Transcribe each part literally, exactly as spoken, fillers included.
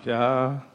ဗျာ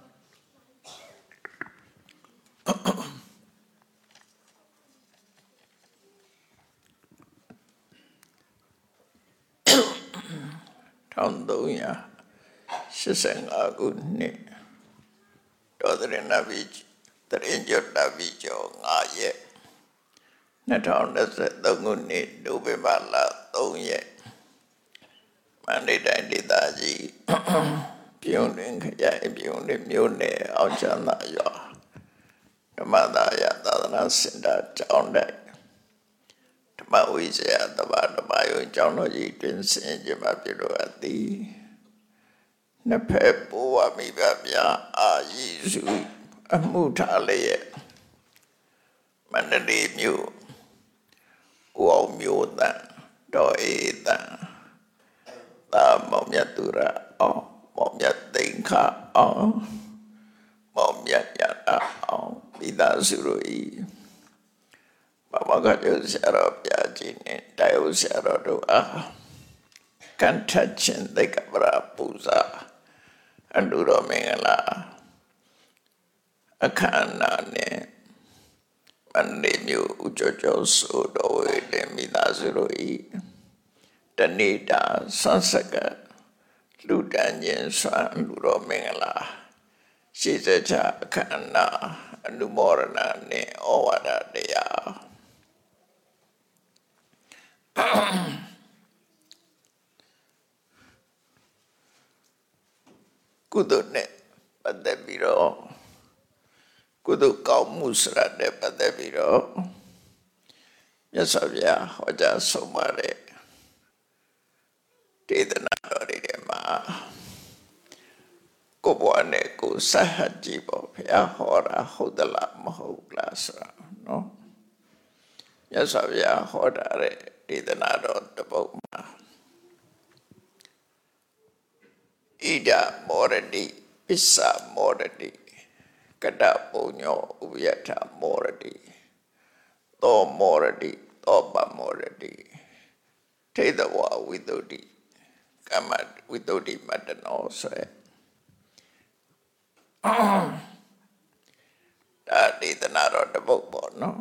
ထောင်သုံးရာရှစ်ဆယ်ငါခုနှစ်တော်သရဏဗီတရင်ကျော်တဗီကျော်ငါရက်နှစ်ထောင်နှစ်ဆယ်သုံးခုနှစ်နိုဝင်ဘာလသုံးရက်မန္တလေးတိုင်းဒေသကြီးပြုံးတွင်ခရိုင်ပြုံးတွင်မြို့နယ်အောင်ချမ်းသာရွာဓမ္မသာယသာသနာစင်တာကျောင်းတိုက်ဓမ္မဝိဇ္ဇာတဘာဓမ္မယုံကျောင်းတော်ကြီးတွင်ဆင်ကြမှာပြုလို့အပ်သည်နှစ်ဖက်ဘဝမိဘများအာရည်စုအမှုထားလျက်မန္တလေးမြို့ဦးအောင်မြို့တန်တော်အေးတန်သာမောင်မြတ်သူရအောင်မောင်မြတ်သိန်းခအောင်မောင်မြတ်ရတာအောင်မိသားစုတို့ဤဘဝကကျဆရာတော်ပြကြီးနဲ့တိုင်ဦးဆရာတော်တို့အားကန်ထချင်းသိက္ခာပရပူဇာအလူတော်မင်္ဂလာအခမ်းအနားနဲ့မန္တလေးမြို့ဦးကျော်ကျော်ဆိုတော်ဝေတဲ့မိသားစုတို့ဤတနေ့တာဆန်းဆက်ကလူတန်းခြင်းဆွမ်းလူတော်မင်္ဂလာရှိစေချအခမ်းအနားအနုမောဒနာနဲ့ဩဝါဒတရားကုသိုလ်နဲ့ပတ်သက်ပြီးတော့ကုသိုလ်ကောင်းမှုစရတဲ့ပတ်သက်ပြီးတော့မြတ်စွာဘုရားဟောကြားဆုံးမတဲ့ဒေသနာတော်တွေမှာကိုယ်ဘဝနဲ့ကိုယ်ဆက်ဟပ်ကြည့်ပေါ့ဘုရားဟောတာဟုတ်သလားမဟုတ်လားဆိုတာနော်မြတ်စွာဘုရားဟောတာတဲ့ဒေသနာတော်တစ်ပုဒ်မှာဣဒမောရတိပစ္ဆမောရတိကတပုညောဥပယထမောရတိသောမောရတိသောပမောရတိထေသဝဝိတုဒ္ဓိကမ္မဝိတုဒ္ဓိမတ္တနောဆိုရဒါဒေသနာတော်တစ်ပုဒ်ပေါ့နော်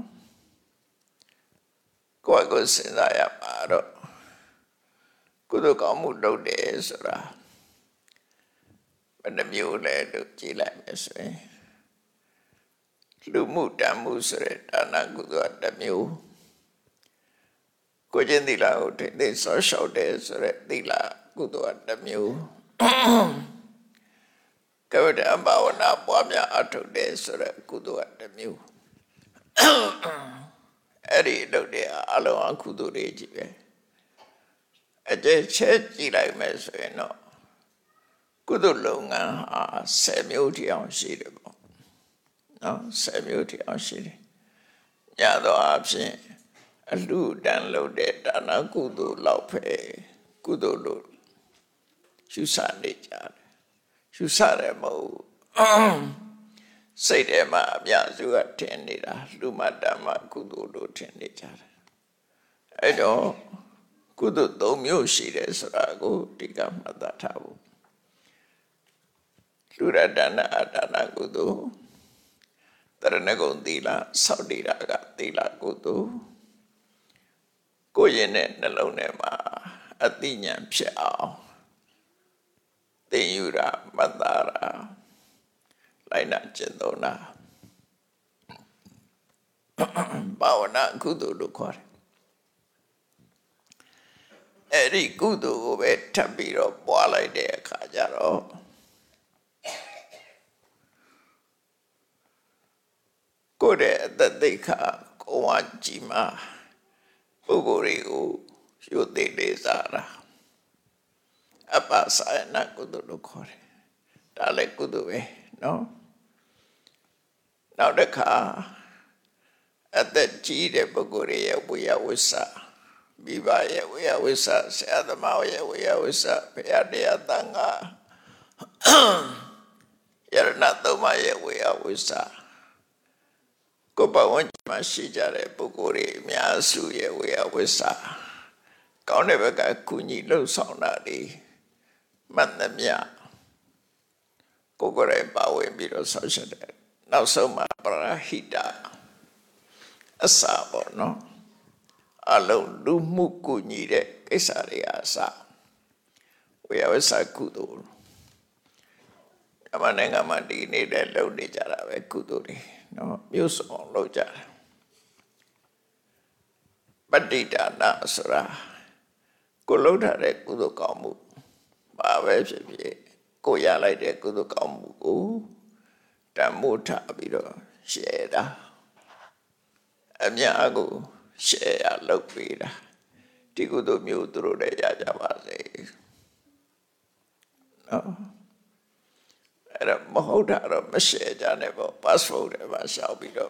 ကိုယ့်ကိုယ်စဉ်းစားရမှာတော့ကုသိုလ်ကောင်းမှုလုပ်တယ်ဆိုတာဘယ်နှမျိုးလဲလို့ကြည့်လိုက်မယ်ဆိုရင်လူမှုတန်မှုဆိုတဲ့ဒါနကုသိုလ်တစ်မျိုးကိုချင်းသီလကိုထိသိဆောက်ရှောက်တယ်ဆိုတဲ့သီလကုသိုလ်တစ်မျိုးကဝတ္တဘာဝနာပွားများအထုတ်တယ်ဆိုတဲ့ကုသိုလ်တစ်မျိုးအဲ့ဒီလုပ်တဲ့အလုံးအကုသိုလ်တွေကြီးပဲအကျဉ်းချက်ကြည့်လိုက်မယ်ဆိုရင်တော့ကုသိုလ်လုပ်ငန်းဟာဆယ်မျိုးထိအောင်ရှိတယ်ပေါ့နော်ဆယ်မျိုးထိအောင်ရှိတယ်ညတော့အဖြစ်အလှတန်းလုပ်တဲ့ဒါနကုသိုလ်လောက်ပဲကုသိုလ်လို့ရှုစနေကြတယ်ရှုစတယ်မဟုတ်စိတ်ထဲမှာအများစုကထင်နေတာလူမတ္တမကုသိုလ်လို့ထင်နေကြတယ်အဲ့တော့ကုသိုလ်သုံးမျိုးရှိတယ်ဆိုတာကိုဒီကမှတ်သားထားဖို့လူရဒါနအဒါနကုသိုလ်တရဏဂုံသီလစောင့်တည်တာကသီလကုသိုလ်ကိုယ်ရင်နဲ့နှလုံးထဲမှာအသိဉာဏ်ဖြစ်အောင်သင်ယူတာမှတ်သားတာလိုက်နာကျင့်သုံးတာဘာဝနာကုသိုလ်လို့ခေါ်တယ်အဲ့ဒီကုသိုလ်ကိုပဲထပ်ပြီးတော့ပွားလိုက်တဲ့အခါကျတော့ကိုယ်ရဲ့အသက်သိက္ခာကိုယ်ဝကြည်မှာပုဂ္ဂိုလ်တွေကိုရုပ်သိလေးစားတာအပ္ပစာယနာကုသိုလ်လို့ခေါ်တယ်ဒါလည်းကုသိုလ်ပဲနော်နောက်တစ်ခါအသက်ကြီးတဲ့ပုဂ္ဂိုလ်ရဲ့ဝိယဝိသမိဘရဲ့ဝိယဝိသဆရာသမားရဲ့ဝိယဝိသဘုရားတရားသံဃာယရဏသုံးပါးရဲ့ဝိယဝိသကိုယ်ပဝန်းကျင်မှာရှိကြတဲ့ပုဂ္ဂိုလ်တွေအများစုရဲ့ဝိယဝိသကောင်းတဲ့ဘက်ကကုညီလှုပ်ဆောင်တာတွေမှတ်သမျှကိုကိုယ်တိုင်ပါဝင်ပြီးတော့ဆောက်ရှက်တယ်နောက်ဆုံးမှာပရဟိတအစာပေါ့နော်အလုံးလူမှုကူညီတဲ့ကိစ္စတွေအစဝေယဝဆကုသိုလ်အမှန်နိုင်ငံမှာဒီနေတဲ့လုပ်နေကြတာပဲကုသိုလ်တွေနော်မြို့စုံလုပ်ကြတာပဋိဒါနဆိုတာကိုလုပ်ထားတဲ့ကုသိုလ်ကောင်းမှုဘာပဲဖြစ်ဖြစ်ကိုရလိုက်တဲ့ကုသိုလ်ကောင်းမှုကိုတန်မိုးထားပြီးတော့ရှယ်တာအများကိုရှယ်ရလုပ်ပေးတာဒီကုသိုလ်မျိုးသူတို့လည်းရကြပါစေနော်အဲ့ဒါမဟုတ်တာတော့မရှယ်ကြနဲ့ပေါ့ passport တွေပါရှောက်ပြီးတော့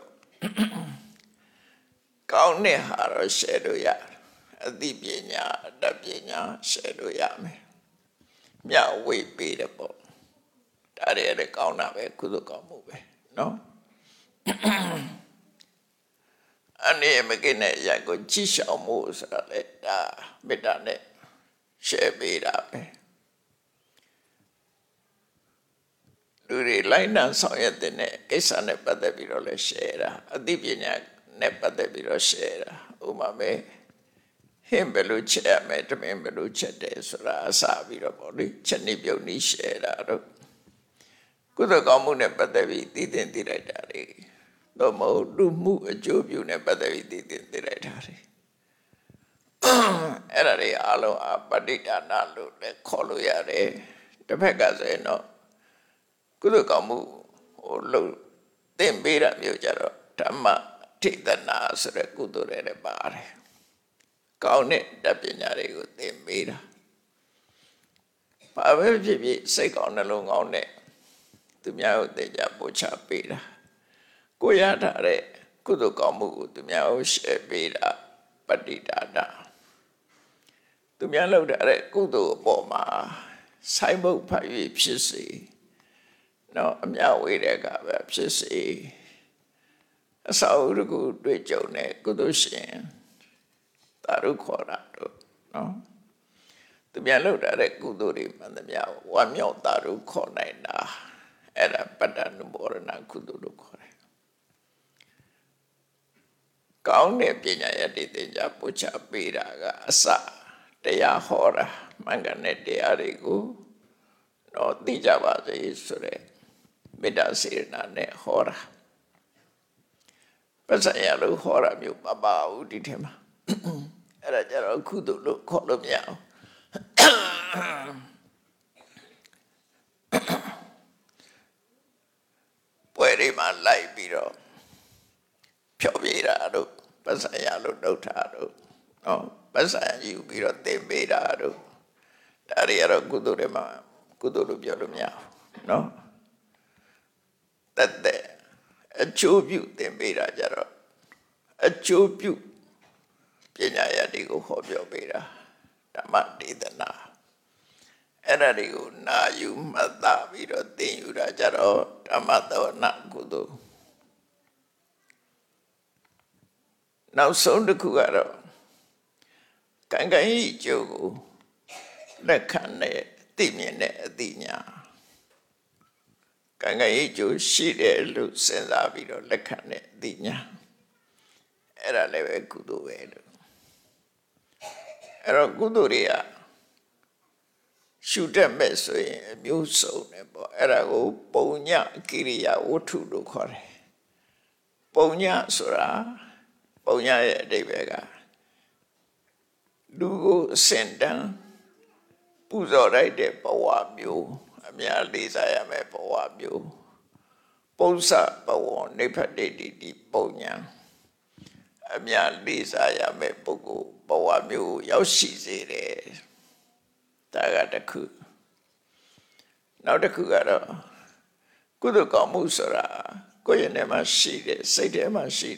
ကောင်းတဲ့ဟာတော့ရှယ်လို့ရအသိပညာအတတ်ပညာရှယ်လို့ရမယ်မြတ်ဝေပေးတယ်ပေါ့ဒါတွေလည်းကောင်းတာပဲကုသိုလ်ကောင်းမှုပဲနော်အနေမကင်းတဲ့ရကိုကြည့်ရှောင်မှုဆိုတာလေဒါမေတ္တာနဲ့ရှယ်ပေးတာပဲလူတွေလိုက်နာဆောင်ရွက်တဲ့ကိစ္စနဲ့ပတ်သက်ပြီးတော့လဲရှယ်တာအသိပညာနဲ့ပတ်သက်ပြီးတော့ရှယ်တာဥပမာပဲဟင်းဘယ်လိုချက်ရမယ်တမင်ဘယ်လိုချက်တယ်ဆိုတာအစပြီးတော့ပေါ့လေချက်နေပြုတ်နေရှယ်တာတော့ကုသိုလ်ကောင်းမှုနဲ့ပတ်သက်ပြီးသိသိသိလိုက်တာလေတော့မဟုတ်လူမှုအကျိုးပြုနဲ့ပတ်သက်ပြီးသိသိသိလိုက်တာလေအဲ့ဒါတွေအလုံးအပဋိဒါနလို့လည်းခေါ်လို့ရတယ်တစ်ဖက်ကဆိုရင်တော့ကုသိုလ်ကောင်းမှုဟိုလို့သင်ပေးတာမျိုးကြတော့ဓမ္မထိတနာဆိုတဲ့ကုသိုလ်တွေလည်းပါတယ်ကောင်းတဲ့တတ်ပညာတွေကိုသင်ပေးတာဘာပဲဖြစ်ဖြစ်စိတ်ကောင်းနှလုံးကောင်းတဲ့သူများကိုသိကြပို့ချပေးတာကိုရထားတဲ့ကုသိုလ်ကောင်းမှုကိုသူများကိုရှယ်ပေးတာပဋိဒါနသူများလုပ်ထားတဲ့ကုသိုလ်အပေါ်မှာဆိုင်ဘုတ်ဖတ်၍ဖြစ်စေနော်အမြဝေးတဲ့ကပဲဖြစ်စေအစာဥဒကုတွေ့ကြုံတဲ့ကုသိုလ်ရှင်သာရုခေါ်တာတို့နော်သူများလုပ်ထားတဲ့ကုသိုလ်တွေမှန်သမျှဝမ်းမြောက်သာရုခေါ်နိုင်တာအဲ့ဒါပတ္တနုဘောရဏကုသိုလ်လို့ခေါ်တယ်ကောင်းတဲ့ပညာရည်တွေသင်ကြားပို့ချပေးတာကအစတရားဟောတာမှန်ကန်တဲ့တရားတွေကိုတော့သိကြပါစေဆိုတဲ့မေတ္တာစေတနာနဲ့ဟောတာပတ်စံရလို့ဟောတာမျိုးမပါဘူးဒီထဲမှာအဲ့ဒါကြတော့ကုသိုလ်လို့ခေါ်လို့မရအောင်ပွဲတွေမှာလိုက်ပြီးတော့ဖြောပြတာတို့ပတ်စံရလို့နှုတ်တာတို့နော်ပတ်စံယူပြီးတော့သင်ပေးတာတို့ဒါတွေကတော့ကုသိုလ်တွေမှာကုသိုလ်လို့ပြောလို့မရဘူးနော်တတ်တဲ့အကျိုးပြုသင်ပေးတာကြတော့အကျိုးပြုပညာရည်တွေကိုဟောပြောပေးတာဓမ္မဒေသနာအဲ့ဒါတွေကိုနာယူမှတ်သားပြီးတော့သင်ယူတာကြတော့ဓမ္မသဝနာကုသိုလ်နောက်ဆုံးတစ်ခုကတော့ကံကံဤကျိုးကိုလက်ခံတဲ့သိမြင်တဲ့အသိဉာဏ်ကံကံဤကျိုးရှိတယ်လို့စဉ်းစားပြီးတော့လက်ခံတဲ့အသိဉာဏ်အဲ့ဒါလည်းပဲကုသိုလ်ပဲလို့အဲ့တော့ကုသိုလ်တွေကရှုတတ်မဲ့ဆိုရင်အမျိုးစုံတယ်ပေါ့အဲ့ဒါကိုပုံညကိရိယာဝတ္ထုလို့ခေါ်တယ်ပုံညဆိုတာပုံညရဲ့အဓိပ္ပာယ်ကလူကိုအစင်တန်းပူဇော်လိုက်တဲ့ဘဝမျိုးအများလေးစားရမယ်ဘဝမျိုးပုံစဘဝနိဗ္ဗာန်တည်တည်ပုံညာအများလေးစားရမယ်ပုဂ္ဂိုလ်ဘဝမျိုးရောက်ရှိစေတယ်ဒါကတစ်ခုနောက်တစ်ခုကတော့ကုသိုလ်ကောင်းမှုဆိုတာကိုယ့်ရဲ့ထဲမှာရှိတဲ့စိတ်ထဲမှာရှိ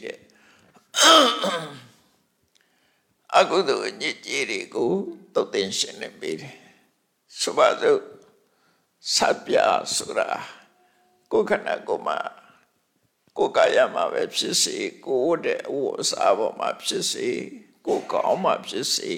တဲ့အကုသိုလ်ညစ်ကြေးတွေကိုသုတ်သင်ရှင်းနေပေးတယ်ဆိုပါစို့ဆပ်ပြဆိုတာကိုယ်ခန္ဓာကိုယ်မှာကိုယ်ကာယမှာပဲဖြစ်စေကိုယ်ဝတ်တဲ့အဝတ်အစားပေါ်မှာဖြစ်စေကိုယ်ကောင်းမှာဖြစ်စေ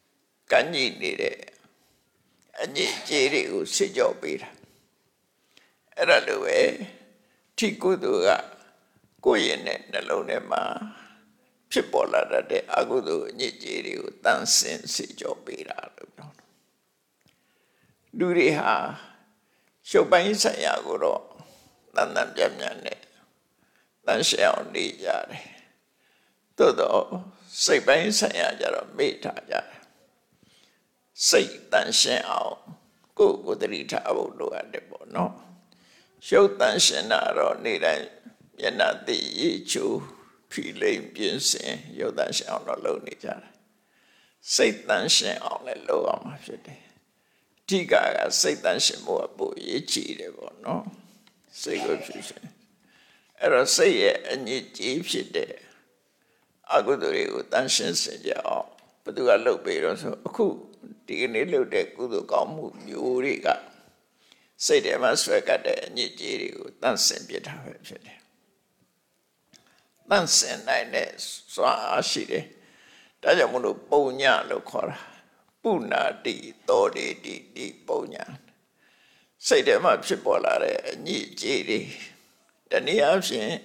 ကံ့ညိနေတဲ့အညစ်အကြေးတွေကိုစစ်ကြောပေးတာအဲ့ဒါလိုပဲထိကုသိုလ်ကကိုယ့်ရဲ့နှလုံးထဲမှာဖြစ်ပေါ်လာတဲ့အကုသိုလ်အညစ်အကြေးတွေကိုတန်ဆင်းစေကြောပေးတာလို့ပြောတယ်လူတွေဟာရှုပ်ပိုင်းဆိုင်ရာကိုတော့တန်တန်ပြတ်ပြတ်နဲ့တန်ရှင်းအောင်နေကြတယ်သို့တော့စိတ်ပိုင်းဆိုင်ရာကြတော့မေ့ထားကြတယ်စိတ်တန်ရှင်းအောင်ကိုယ်ကိုယ်တတိထားဖို့လိုအပ်တယ်ပေါ့နော်ရှုပ်တန်ရှင်းတာတော့နေ့တိုင်းမျက်နှာသိရေချိုးဖိလိမ်ပြင်းစင်ရုပ်တန်ရှင်းအောင်တော့လုပ်နေကြတယ်စိတ်တန်ရှင်းအောင်လည်းလုပ်အောင်မှာဖြစ်တယ်အဓိကကစိတ်တန်ရှင်းဖို့အပို့ရေးကြည့်တယ်ပေါ့နော်စိတ်ကိုဖြစ်ရှင်အဲ့တော့စိတ်ရဲ့အညစ်အကြေးဖြစ်တဲ့အကုသိုလ်တွေကိုတန်ရှင်းစေကြအောင်ဘယ်သူကလုပ်ပေးတော့ဆိုအခုဒီကနေ့လုပ်တဲ့ကုသိုလ်ကောင်းမှုမျိုးတွေကစိတ်ထဲမှာဆွဲကပ်တဲ့အညစ်အကြေးတွေကိုတန့်စင်ပြထားပဲဖြစ်တယ်တန့်စင်နိုင်တဲ့စွမ်းအားရှိတယ်ဒါကြောင့်မလို့ပုံညလို့ခေါ်တာပုနာတိတောတိတိတိပုံညစိတ်ထဲမှာဖြစ်ပေါ်လာတဲ့အညစ်အကြေးတွေတနည်းအားဖြင့်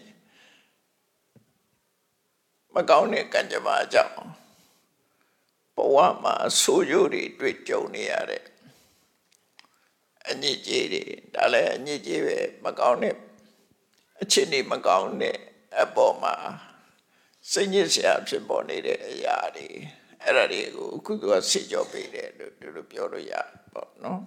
မကောင်းတဲ့ကံကြမ္မာကြောင့်ဘဝမှာဆိုးကျိုးတွေတွေ့ကြုံနေရတဲ့အညစ်အကြေးတွေဒါလည်းအညစ်အကြေးပဲမကောင်းတဲ့အခြေအနေမကောင်းတဲ့အပေါ်မှာစိတ်ညစ်စရာဖြစ်ပေါ်နေတဲ့အရာတွေအဲ့ဒါတွေကိုအခုကဆေကြောပေးတယ်လို့ဒီလိုပြောလို့ရပေါ့နော်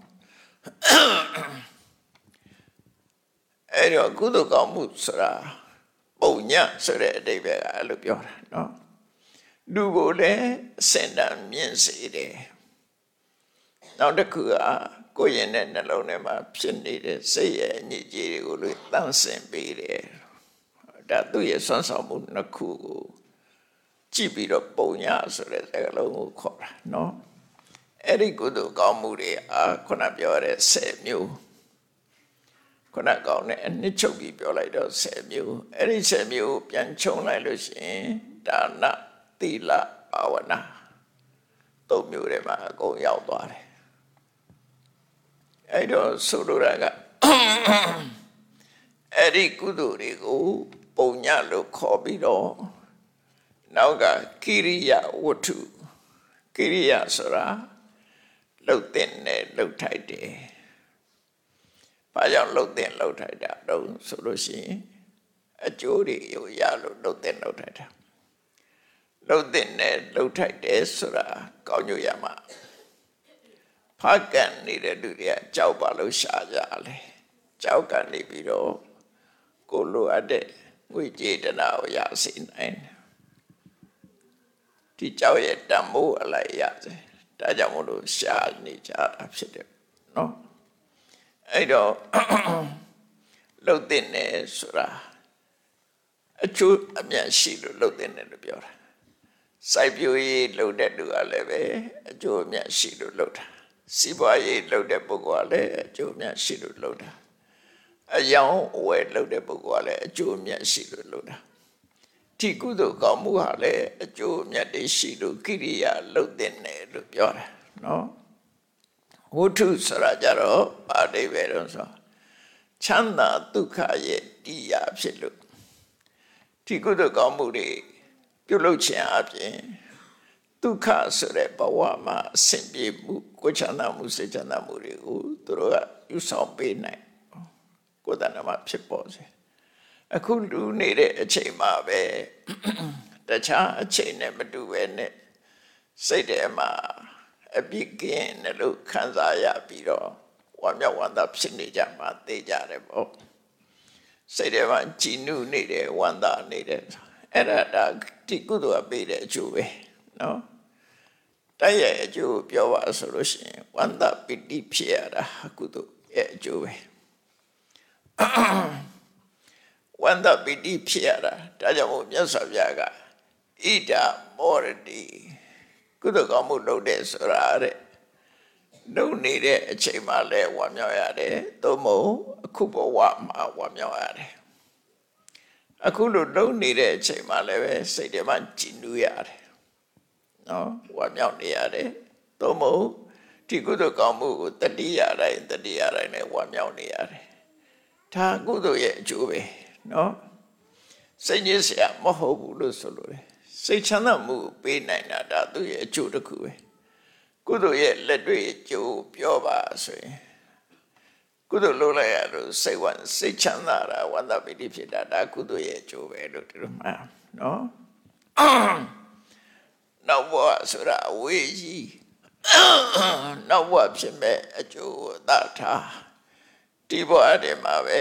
အဲ့တော့ကုသိုလ်ကောင်းမှုဆိုတာပုံညဆိုတဲ့အဓိပ္ပာယ်ကအဲ့လိုပြောတာနော်လူကိုလည်းအစင်တန်မြင့်စေတယ်နောက်တစ်ခုကကိုယ့်ရဲ့နှလုံးထဲမှာဖြစ်နေတဲ့စိတ်ရဲ့အညစ်အကြေးတွေကိုလည်းတန့်စင်ပေးတယ်ဒါသူ့ရဲ့ဆွမ်းဆောင်မှုနှစ်ခုကိုကြည့်ပြီးတော့ပုံညဆိုတဲ့စကားလုံးကိုခေါ်တာနော်အဲ့ဒီကုသိုလ်ကောင်းမှုတွေအာခုနပြောတဲ့ဆယ်မျိုးခုနကောင်းတဲ့အနှစ်ချုပ်ပြီးပြောလိုက်တော့ဆယ်မျိုးအဲ့ဒီဆယ်မျိုးပြန်ခြုံလိုက်လို့ရှိရင်ဒါနသီလဘာဝနာသုံးမျိုးတွေမှာအကုန်ရောက်သွားတယ်အဲ့တော့ဆိုလိုတာကအဲ့ဒီကုသိုလ်တွေကိုပုံညလို့ခေါ်ပြီးတော့နောက်ကကိရိယာဝတ္ထုကိရိယာဆိုတာလှုပ်တဲ့နဲ့လှုပ်ထိုက်တယ်ဘာကြောင့်လှုပ်တဲ့လှုပ်ထိုက်တာတော့ဆိုလို့ရှိရင်အကျိုးတွေရလို့လှုပ်တဲ့လှုပ်ထိုက်တာလှုပ်တဲ့နဲ့လှုပ်ထိုက်တယ်ဆိုတာကောင်းကျိုးရမှာဖာကန်နေတဲ့လူတွေကကြောက်ပါလို့ရှာကြတယ်ကြောက်ကန်နေပြီးတော့ကိုလိုအပ်တဲ့ငွေကြေးတနာကိုရစေနိုင်တယ်ဒီကြောက်ရဲ့တန်မိုးအလိုက်ရတယ်ဒါကြောင့်မလို့ရှာနေကြတာဖြစ်တယ်နော်အဲ့တော့လှုပ်တဲ့နဲ့ဆိုတာအကျိုးအမြတ်ရှိလို့လှုပ်တဲ့နဲ့လို့ပြောတာစိုက်ပျိုးရေးလှုပ်တဲ့လူကလည်းပဲအကျိုးအမြတ်ရှိလို့လှုပ်တာစီးပွားရေးလှုပ်တဲ့ပုဂ္ဂိုလ်ကလည်းအကျိုးအမြတ်ရှိလို့လှုပ်တာအယောင်အဝယ်လှုပ်တဲ့ပုဂ္ဂိုလ်ကလည်းအကျိုးအမြတ်ရှိလို့လှုပ်တာဒီကုသိုလ်ကောင်းမှုဟာလည်းအကျိုးအမြတ်တွေရှိလို့ကိရိယာလှုပ်တဲ့နဲ့လို့ပြောတာနော်ဝတ္ထုဆိုတာကြတော့ပါဠိပဲတော့ဆိုချမ်းသာဒုက္ခရဲ့တရားဖြစ်လို့ဒီကုသိုလ်ကောင်းမှုတွေပြုလုပ်ခြင်းအပြင်ဒုက္ခဆိုတဲ့ဘဝမှာအဆင်ပြေမှုကိုယ်ချမ်းသာမှုစိတ်ချမ်းသာမှုတွေကိုသူတို့ကယူဆောင်ပေးနိုင်ကိုယ်တဏ္ဍာမှာဖြစ်ပေါ်စေအခုလူနေတဲ့အချိန်မှာပဲတခြားအချိန်နဲ့မတူပဲနဲ့စိတ်ထဲမှာအပြစ်ကင်းတယ်လို့ခံစားရပြီးတော့ဝမ်းမြောက်ဝမ်းသာဖြစ်နေကြမှာသိကြတယ်ပေါ့စိတ်ထဲမှာကြည်နုနေတယ်ဝမ်းသာနေတယ်အဲ့ဒါဒါဒီကုသိုလ်အပေးတဲ့အကျိုးပဲနော်တိုက်ရဲ့အကျိုးပြောပါဆိုလို့ရှိရင်ဝမ်းသာပိဋိဖြစ်ရတာကုသိုလ်ရဲ့အကျိုးပဲဝန္တပိတိဖြစ်ရတာဒါကြောင့်မို့မြတ်စွာဘုရားကဣဒာမောရတိကုသိုလ်ကောင်းမှုလုပ်တဲ့ဆိုတာတဲ့လုပ်နေတဲ့အချိန်မှလည်းဝမ်းမြောက်ရတယ်သို့မဟုတ်အခုဘဝမှာဝမ်းမြောက်ရတယ်အခုလိုလုပ်နေတဲ့အချိန်မှလည်းပဲစိတ်ထဲမှာကြည်နူးရတယ်နော်ဝမ်းမြောက်နေရတယ်သို့မဟုတ်ဒီကုသိုလ်ကောင်းမှုကိုတတိယတိုင်းတတိယတိုင်းနဲ့ဝမ်းမြောက်နေရတယ်ဒါကုသိုလ်ရဲ့အကျိုးပဲနော်စိတ်ညစ်စရာမဟုတ်ဘူးလို့ဆိုလို့စိတ်ချမ်းသာမှုပေးနိုင်တာဒါသူ့ရဲ့အကျိုးတစ်ခုပဲကုသိုလ်ရဲ့လက်တွေ့အကျိုးပြောပါဆိုရင်ကုသိုလ်လုပ်လိုက်ရလို့စိတ်ဝမ်းစိတ်ချမ်းသာတာဝန္တာပိတိဖြစ်တာဒါကုသိုလ်ရဲ့အကျိုးပဲလို့ဒီလိုမှန်နော်နောက်ဘဝဆိုတာအဝေးကြီးနောက်ဘဝဖြစ်မဲ့အကျိုးသာထားဒီဘဝတည်းမှာပဲ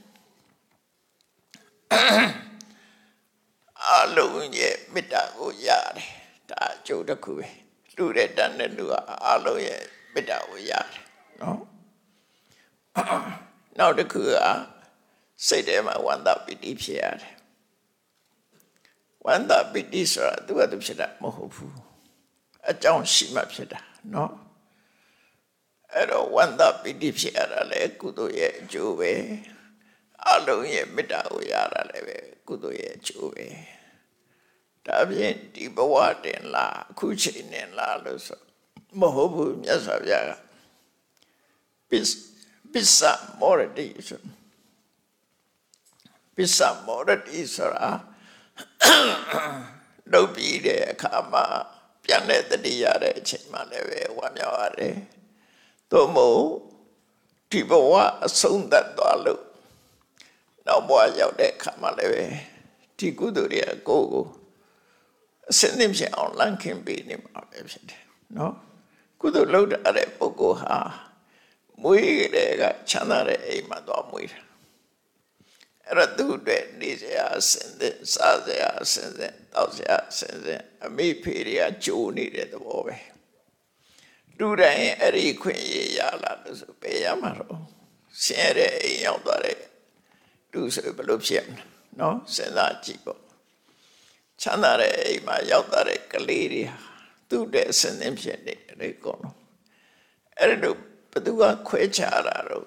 အလုံးရဲ့မေတ္တာကိုရတယ်ဒါအကျိုးတစ်ခုပဲလူတဲ့တန်တဲ့လူကအလုံးရဲ့မေတ္တာကိုရတယ်နော်နောက်တစ်ခုကစိတ်ထဲမှာဝန္တာပိတိဖြစ်ရတယ်ဝန္တာပိတိဆိုတာသူကသူဖြစ်တာမဟုတ်ဘူးအကြောင်းရှိမှဖြစ်တာနော်အဲ့တော့ဝန္တာပိတိဖြစ်ရတာလေကုသိုလ်ရဲ့အကျိုးပဲအလုံးရဲ့မေတ္တာကိုရတာလည်းပဲကုသိုလ်ရဲ့အကျိုးပဲဒါဖြင့်ဒီဘဝတင်လားအခုချိန်နဲ့လားလို့ဆိုမဟုတ်ဘူးမြတ်စွာဘုရားကပစ္စပစ္စမောရတိဆိုပစ္စမောရတိဆိုတာလုပ်ပြီးတဲ့အခါမှာပြန်တဲ့တတိယတဲ့အချိန်မှလည်းပဲဝမ်းမြောက်ရတယ်သို့မဟုတ်ဒီဘဝအဆုံးသတ်သွားလို့နောက်ဘဝရောက်တဲ့အခါမှလည်းပဲဒီကုသိုလ်ရဲ့ကိုယ်ကိုအစင်းသင်ဖြစ်အောင်လန့်ခင်ပေးနေမှာပဲဖြစ်တယ်နော်ကုသိုလ်လုပ်တဲ့ပုဂ္ဂိုလ်ဟာမွေးတဲ့ကချမ်းသာတဲ့အိမ်မှာသွားမွေးတာအဲ့တော့သူ့အတွက်နေစရာအစင်းသင်စားစရာအစင်းသင်တောက်စရာအစင်းသင်အမိဖေတွေကကြိုးနေတဲ့သဘောပဲလူတိုင်းအဲ့ဒီခွင့်ရရလာလို့ဆိုပေးရမှာတော့ဆင်းရဲတဲ့အိမ်ရောက်သွားတဲ့လူဆိုဘယ်လိုဖြစ်မလဲနော်စဉ်းစားကြည့်ပေါ့ချမ်းသာတဲ့အိမ်မှာရောက်သွားတဲ့ကလေးတွေဟာသူ့တဲ့အစင်းသင်ဖြစ်နေတယ်ကောနော်အဲ့ဒါဘသူကခွဲခြားတာတော့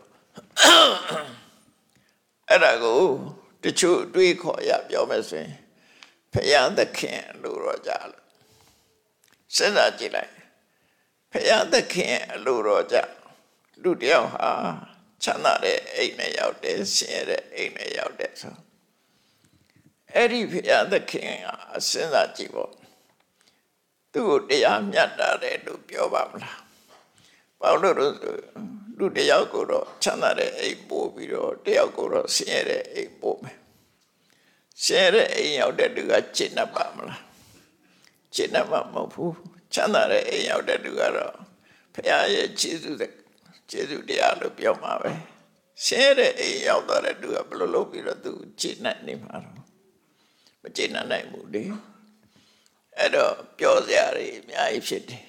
အဲ့ဒါကိုတချို့တွေးခေါ်ရပြောမယ်ဆိုရင်ဖယားသခင်လို့တော့ကြလို့စဉ်းစားကြည့်လိုက်ဖယားသခင်လို့တော့ကြလူတယောက်ဟာချမ်းသာတဲ့အိမ်နဲ့ရောက်တယ်ဆင်းရဲတဲ့အိမ်နဲ့ရောက်တယ်ဆိုအဲ့ဒီဖယားသခင်ကစဉ်းစားကြည့်ပေါ့သူ့ကိုတရားမြတ်တာတယ်လို့ပြောပါမလားဘာလို့လဲလူတယောက်ကိုတော့ချမ်းသာတဲ့အိမ်ပို့ပြီးတော့တယောက်ကိုတော့ဆင်းရဲတဲ့အိမ်ပို့မယ်ဆင်းရဲတဲ့အိမ်ရောက်တဲ့လူကကျင့်တတ်ပါမလားကျင့်တတ်မှာမဟုတ်ဘူးချမ်းသာတဲ့အိမ်ရောက်တဲ့လူကတော့ဖခင်ရဲ့ကျေးဇူးကျေးဇူးတရားလို့ပြောမှာပဲဆင်းရဲတဲ့အိမ်ရောက်တဲ့လူကဘယ်လိုလုပ်ပြီးတော့သူကျင့်နိုင်နေမှာတော့မကျင့်နိုင်ဘူးလေအဲ့တော့ပြောစရာတွေအများကြီးဖြစ်တယ်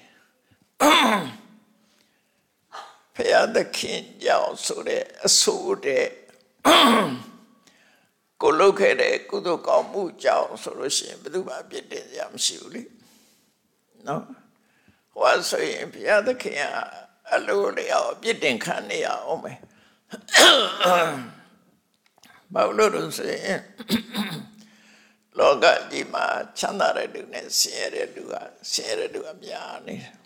ဖယားသခင်ကြောင့်ဆိုတဲ့အဆိုးတဲ့ကိုလုတ်ခဲ့တဲ့ကုသိုလ်ကောင်းမှုကြောင့်ဆိုလို့ရှိရင်ဘယ်သူမှပြစ်တင်စရာမရှိဘူးလေနော်ဟောဆိုရင်ဖယားသခင်ကအလိုလျောက်ပြစ်တင်ခံနေရအောင်မယ်ဘာလို့လဲဆိုရင်လောကကြီးမှာချမ်းသာတဲ့လူနဲ့ဆင်းရဲတဲ့လူကဆင်းရဲတဲ့လူကများနေတယ်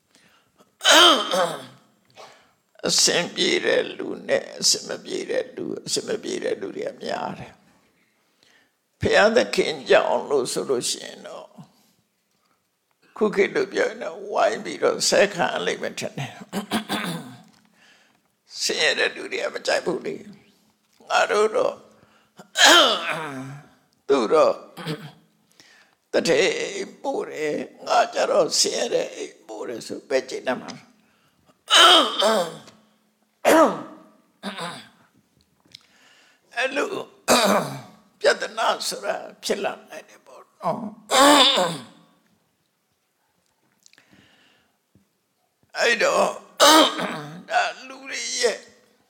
အစင်ပြေတဲ့လူနဲ့အစင်မပြေတဲ့လူအစင်မပြေတဲ့လူတွေအများတယ်ဖယားသခင်ကြောင့်လို့ဆိုလို့ရှိရင်တော့ခုခေတ်လိုပြောရင်ဝိုင်းပြီးတော့ဆက်ခံလိုက်မှထင်တယ်ဆင်းရဲတဲ့လူတွေကမကြိုက်ဘူးလေငါတို့တော့သူတော့တထဲပို့တယ်ငါကြတော့ဆင်းရဲတဲ့ပို့တယ်ဆိုပဲကြည့်နေမှာအဲ့လိုပြဿနာဆိုတာဖြစ်လာနိုင်တယ်ပေါ့နော်အဲ့တော့ဒါလူတွေရဲ့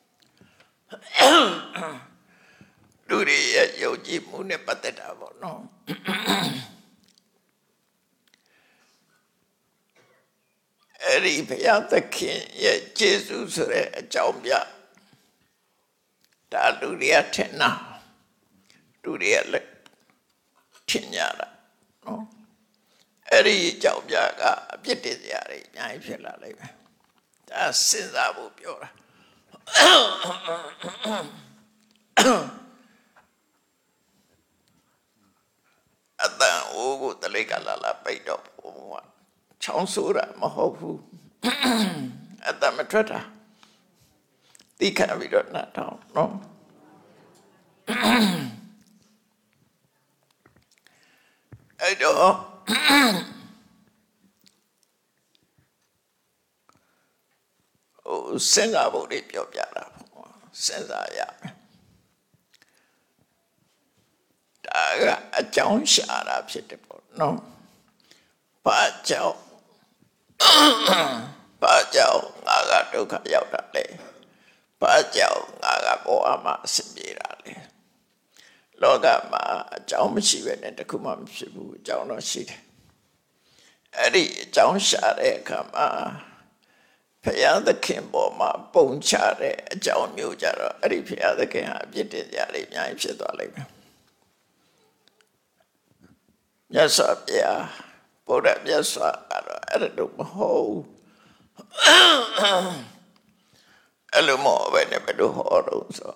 လူတွေရဲ့ယုံကြည်မှုနဲ့ပတ်သက်တာပေါ့နော်အဲ့ဒီဘုရားသခင်ရဲ့ကျေးဇူးဆိုတဲ့အကြောင်းပြဒါလူတွေကထင်တာလူတွေကလည်းထင်ကြတာနော်အဲ့ဒီအကြောင်းပြကအပြစ်တင်စရာတွေအများကြီးဖြစ်လာလိမ့်မယ်ဒါစဉ်းစားဖို့ပြောတာအတန်အိုးကိုတလိကလာလာပိတ်တော့ဘုံကချောင်းဆိုးတာမဟုတ်ဘူးအတန်မထွက်တာတိခါပြီးတော့နှာထောင်နော်အဲ့တော့ဟိုစဉ်းစားဖို့တွေပြောပြတာစဉ်းစားရမယ်ဒါကအကြောင်းရှာတာဖြစ်တယ်ပေါ့နော်ဘာကြောင့်ဘာကြောင့်ငါကဒုက္ခရောက်တာလဲဘာကြောင့်ငါကဘောအမအစင်ပြေတာလဲလောကမှာအကြောင်းမရှိဘဲနဲ့တခုမှမဖြစ်ဘူးအကြောင်းတော့ရှိတယ်အဲ့ဒီအကြောင်းရှာတဲ့အခါမှာဘုရားသခင်ပေါ်မှာပုံချတဲ့အကြောင်းမျိုးကြတော့အဲ့ဒီဘုရားသခင်ဟာအပြစ်တင်ကြလိမ့်အများကြီးဖြစ်သွားလိမ့်မယ်မြတ်စွာဘုရားဘုရားမြတ်စွာကတော့အဲ့ဒါတော့မဟုတ်အဲ့လိုမဟုတ်ဘဲနဲ့ဘယ်လိုဟောတော့ဆို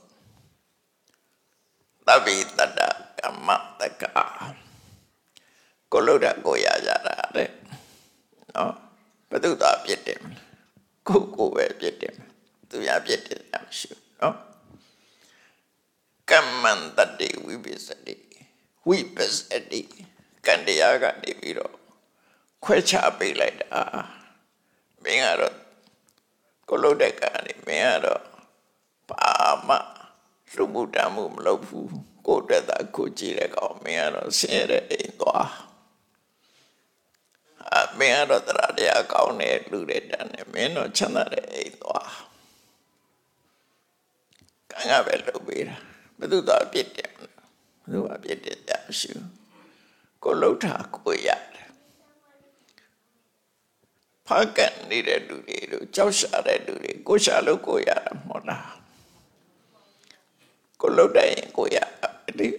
သဗ္ဗေတတ္တကမ္မတက္ကကိုလို့တာကိုရကြတာတဲ့နော်ဘယ်သူသာပြစ်တယ်ကိုကိုပဲပြစ်တယ်သူရပြစ်တယ်မရှိဘူးနော်ကမ္မန္တတိဝိပစ္စတိဝိပစ္စတိကံတရားကနေပြီးတော့ခွဲခြားပေးလိုက်တာမင်းကတော့ကိုလို့တဲ့ကနေမင်းကတော့ဘာမှလူမှုတမှုမလုပ်ဘူးကိုယ်တက်တာကိုကြည့်တဲ့ကောင်မင်းကတော့ဆင်းရဲတဲ့အိမ်သွားအမင်းကတော့တရားတရားကောင်းတဲ့လူတွေတန်းနေမင်းတော့ချမ်းသာတဲ့အိမ်သွားကံကပဲလုပ်ပေးတာဘယ်သူတော့ပြစ်တယ်ဘယ်သူကပြစ်တယ်ကြမရှိဘူးကိုလှုပ်တာကိုရတယ်ဖာကန်နေတဲ့လူတွေတို့ကြောက်ရှာတဲ့လူတွေကိုရှာလို့ကိုရတာမဟုတ်လားကိုလှုပ်တဲ့ရင်ကိုရတယ်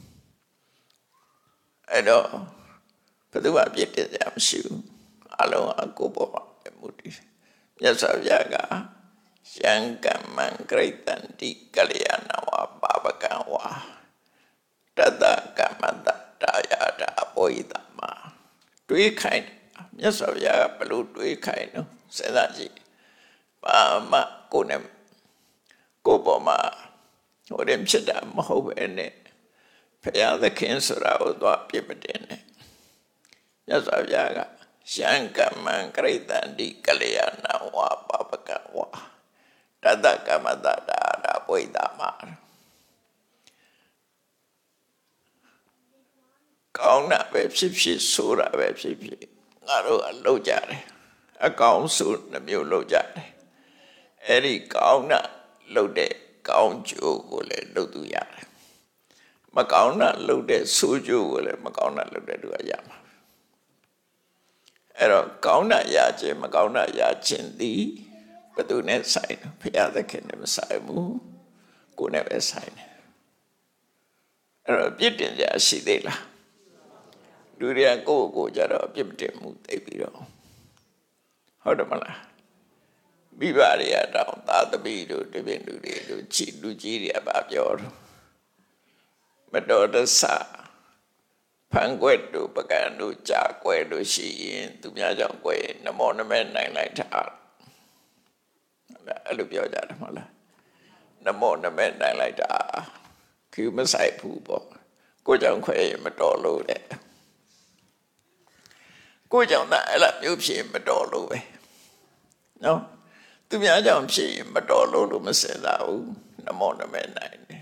အဲ့တော့ဘယ်သူမှပြစ်တယ်ကြမရှိဘူးအလုံးအကိုပေါ်မှာမူတည်မြတ်စွာဘုရားကယံကမ္မံဂရိတန္တိကလျာဏဝါပါပကံဝါတတကမ္မတတာယာတာအဘောဣတမတွေးခိုင်းမြတ်စွာဘုရားကဘလို့တွေးခိုင်းနော်စဉ်းစားကြည့်ဘာမှကိုယ်နဲ့ကိုယ်ပေါ်မှာဟိုရင်ဖြစ်တာမဟုတ်ပဲနဲ့ဘုရားသခင်ဆိုတာကိုသွားပြစ်မတင်နဲ့မြတ်စွာဘုရားကယံကမ္မံဂရိတန္တိကလျာဏဝါပါပကံဝါတတကမ္မတတာယာအဘောဣတမကောင်းတာပဲဖြစ်ဖြစ်ဆိုးတာပဲဖြစ်ဖြစ်ငါတို့အလုပ်ကြတယ်အကောင်ဆိုးနှမျိုးလုပ်ကြတယ်အဲ့ဒီကောင်းတာလုပ်တဲ့ကောင်းကျိုးကိုလည်းလုပ်သူရတယ်မကောင်းတာလုပ်တဲ့ဆိုးကျိုးကိုလည်းမကောင်းတာလုပ်တဲ့သူကရမှာအဲ့တော့ကောင်းတာရခြင်းမကောင်းတာရခြင်းသည်ဘယ်သူနဲ့ဆိုင်ဘုရားသခင်နဲ့မဆိုင်ဘူးကိုယ်နဲ့ပဲဆိုင်တယ်အဲ့တော့ပြစ်တင်ကြရှိသေးလားလူတွေကကိုယ့်ကိုယ်ကြတော့အပြစ်မတင်မှုသိပြီးတော့ဟုတ်တယ်မလားမိဘတွေကတော့သာသမီတို့တပည့်လူတွေတို့ချီလူကြီးတွေကပါပြောတော့မတော်တဆဖန်ခွက်တို့ပကံတို့ကြာကွယ်လို့ရှိရင်သူများကြောင့်ကွယ်နမောနမဲနိုင်လိုက်တာအဲ့လိုပြောကြတယ်မဟုတ်လားနမောနမဲနိုင်လိုက်တာគឺမဆိုင်ဘူးပေါ့ကိုကြောင့်ခွယ်မတော်လို့တဲ့ကိုကြောင့်အဲ့လိုမျိုးဖြစ်မတော်လို့ပဲနော်သူများကြောင့်ဖြစ်မတော်လို့လို့မစင်စားဘူးနမောနမဲနိုင်တယ်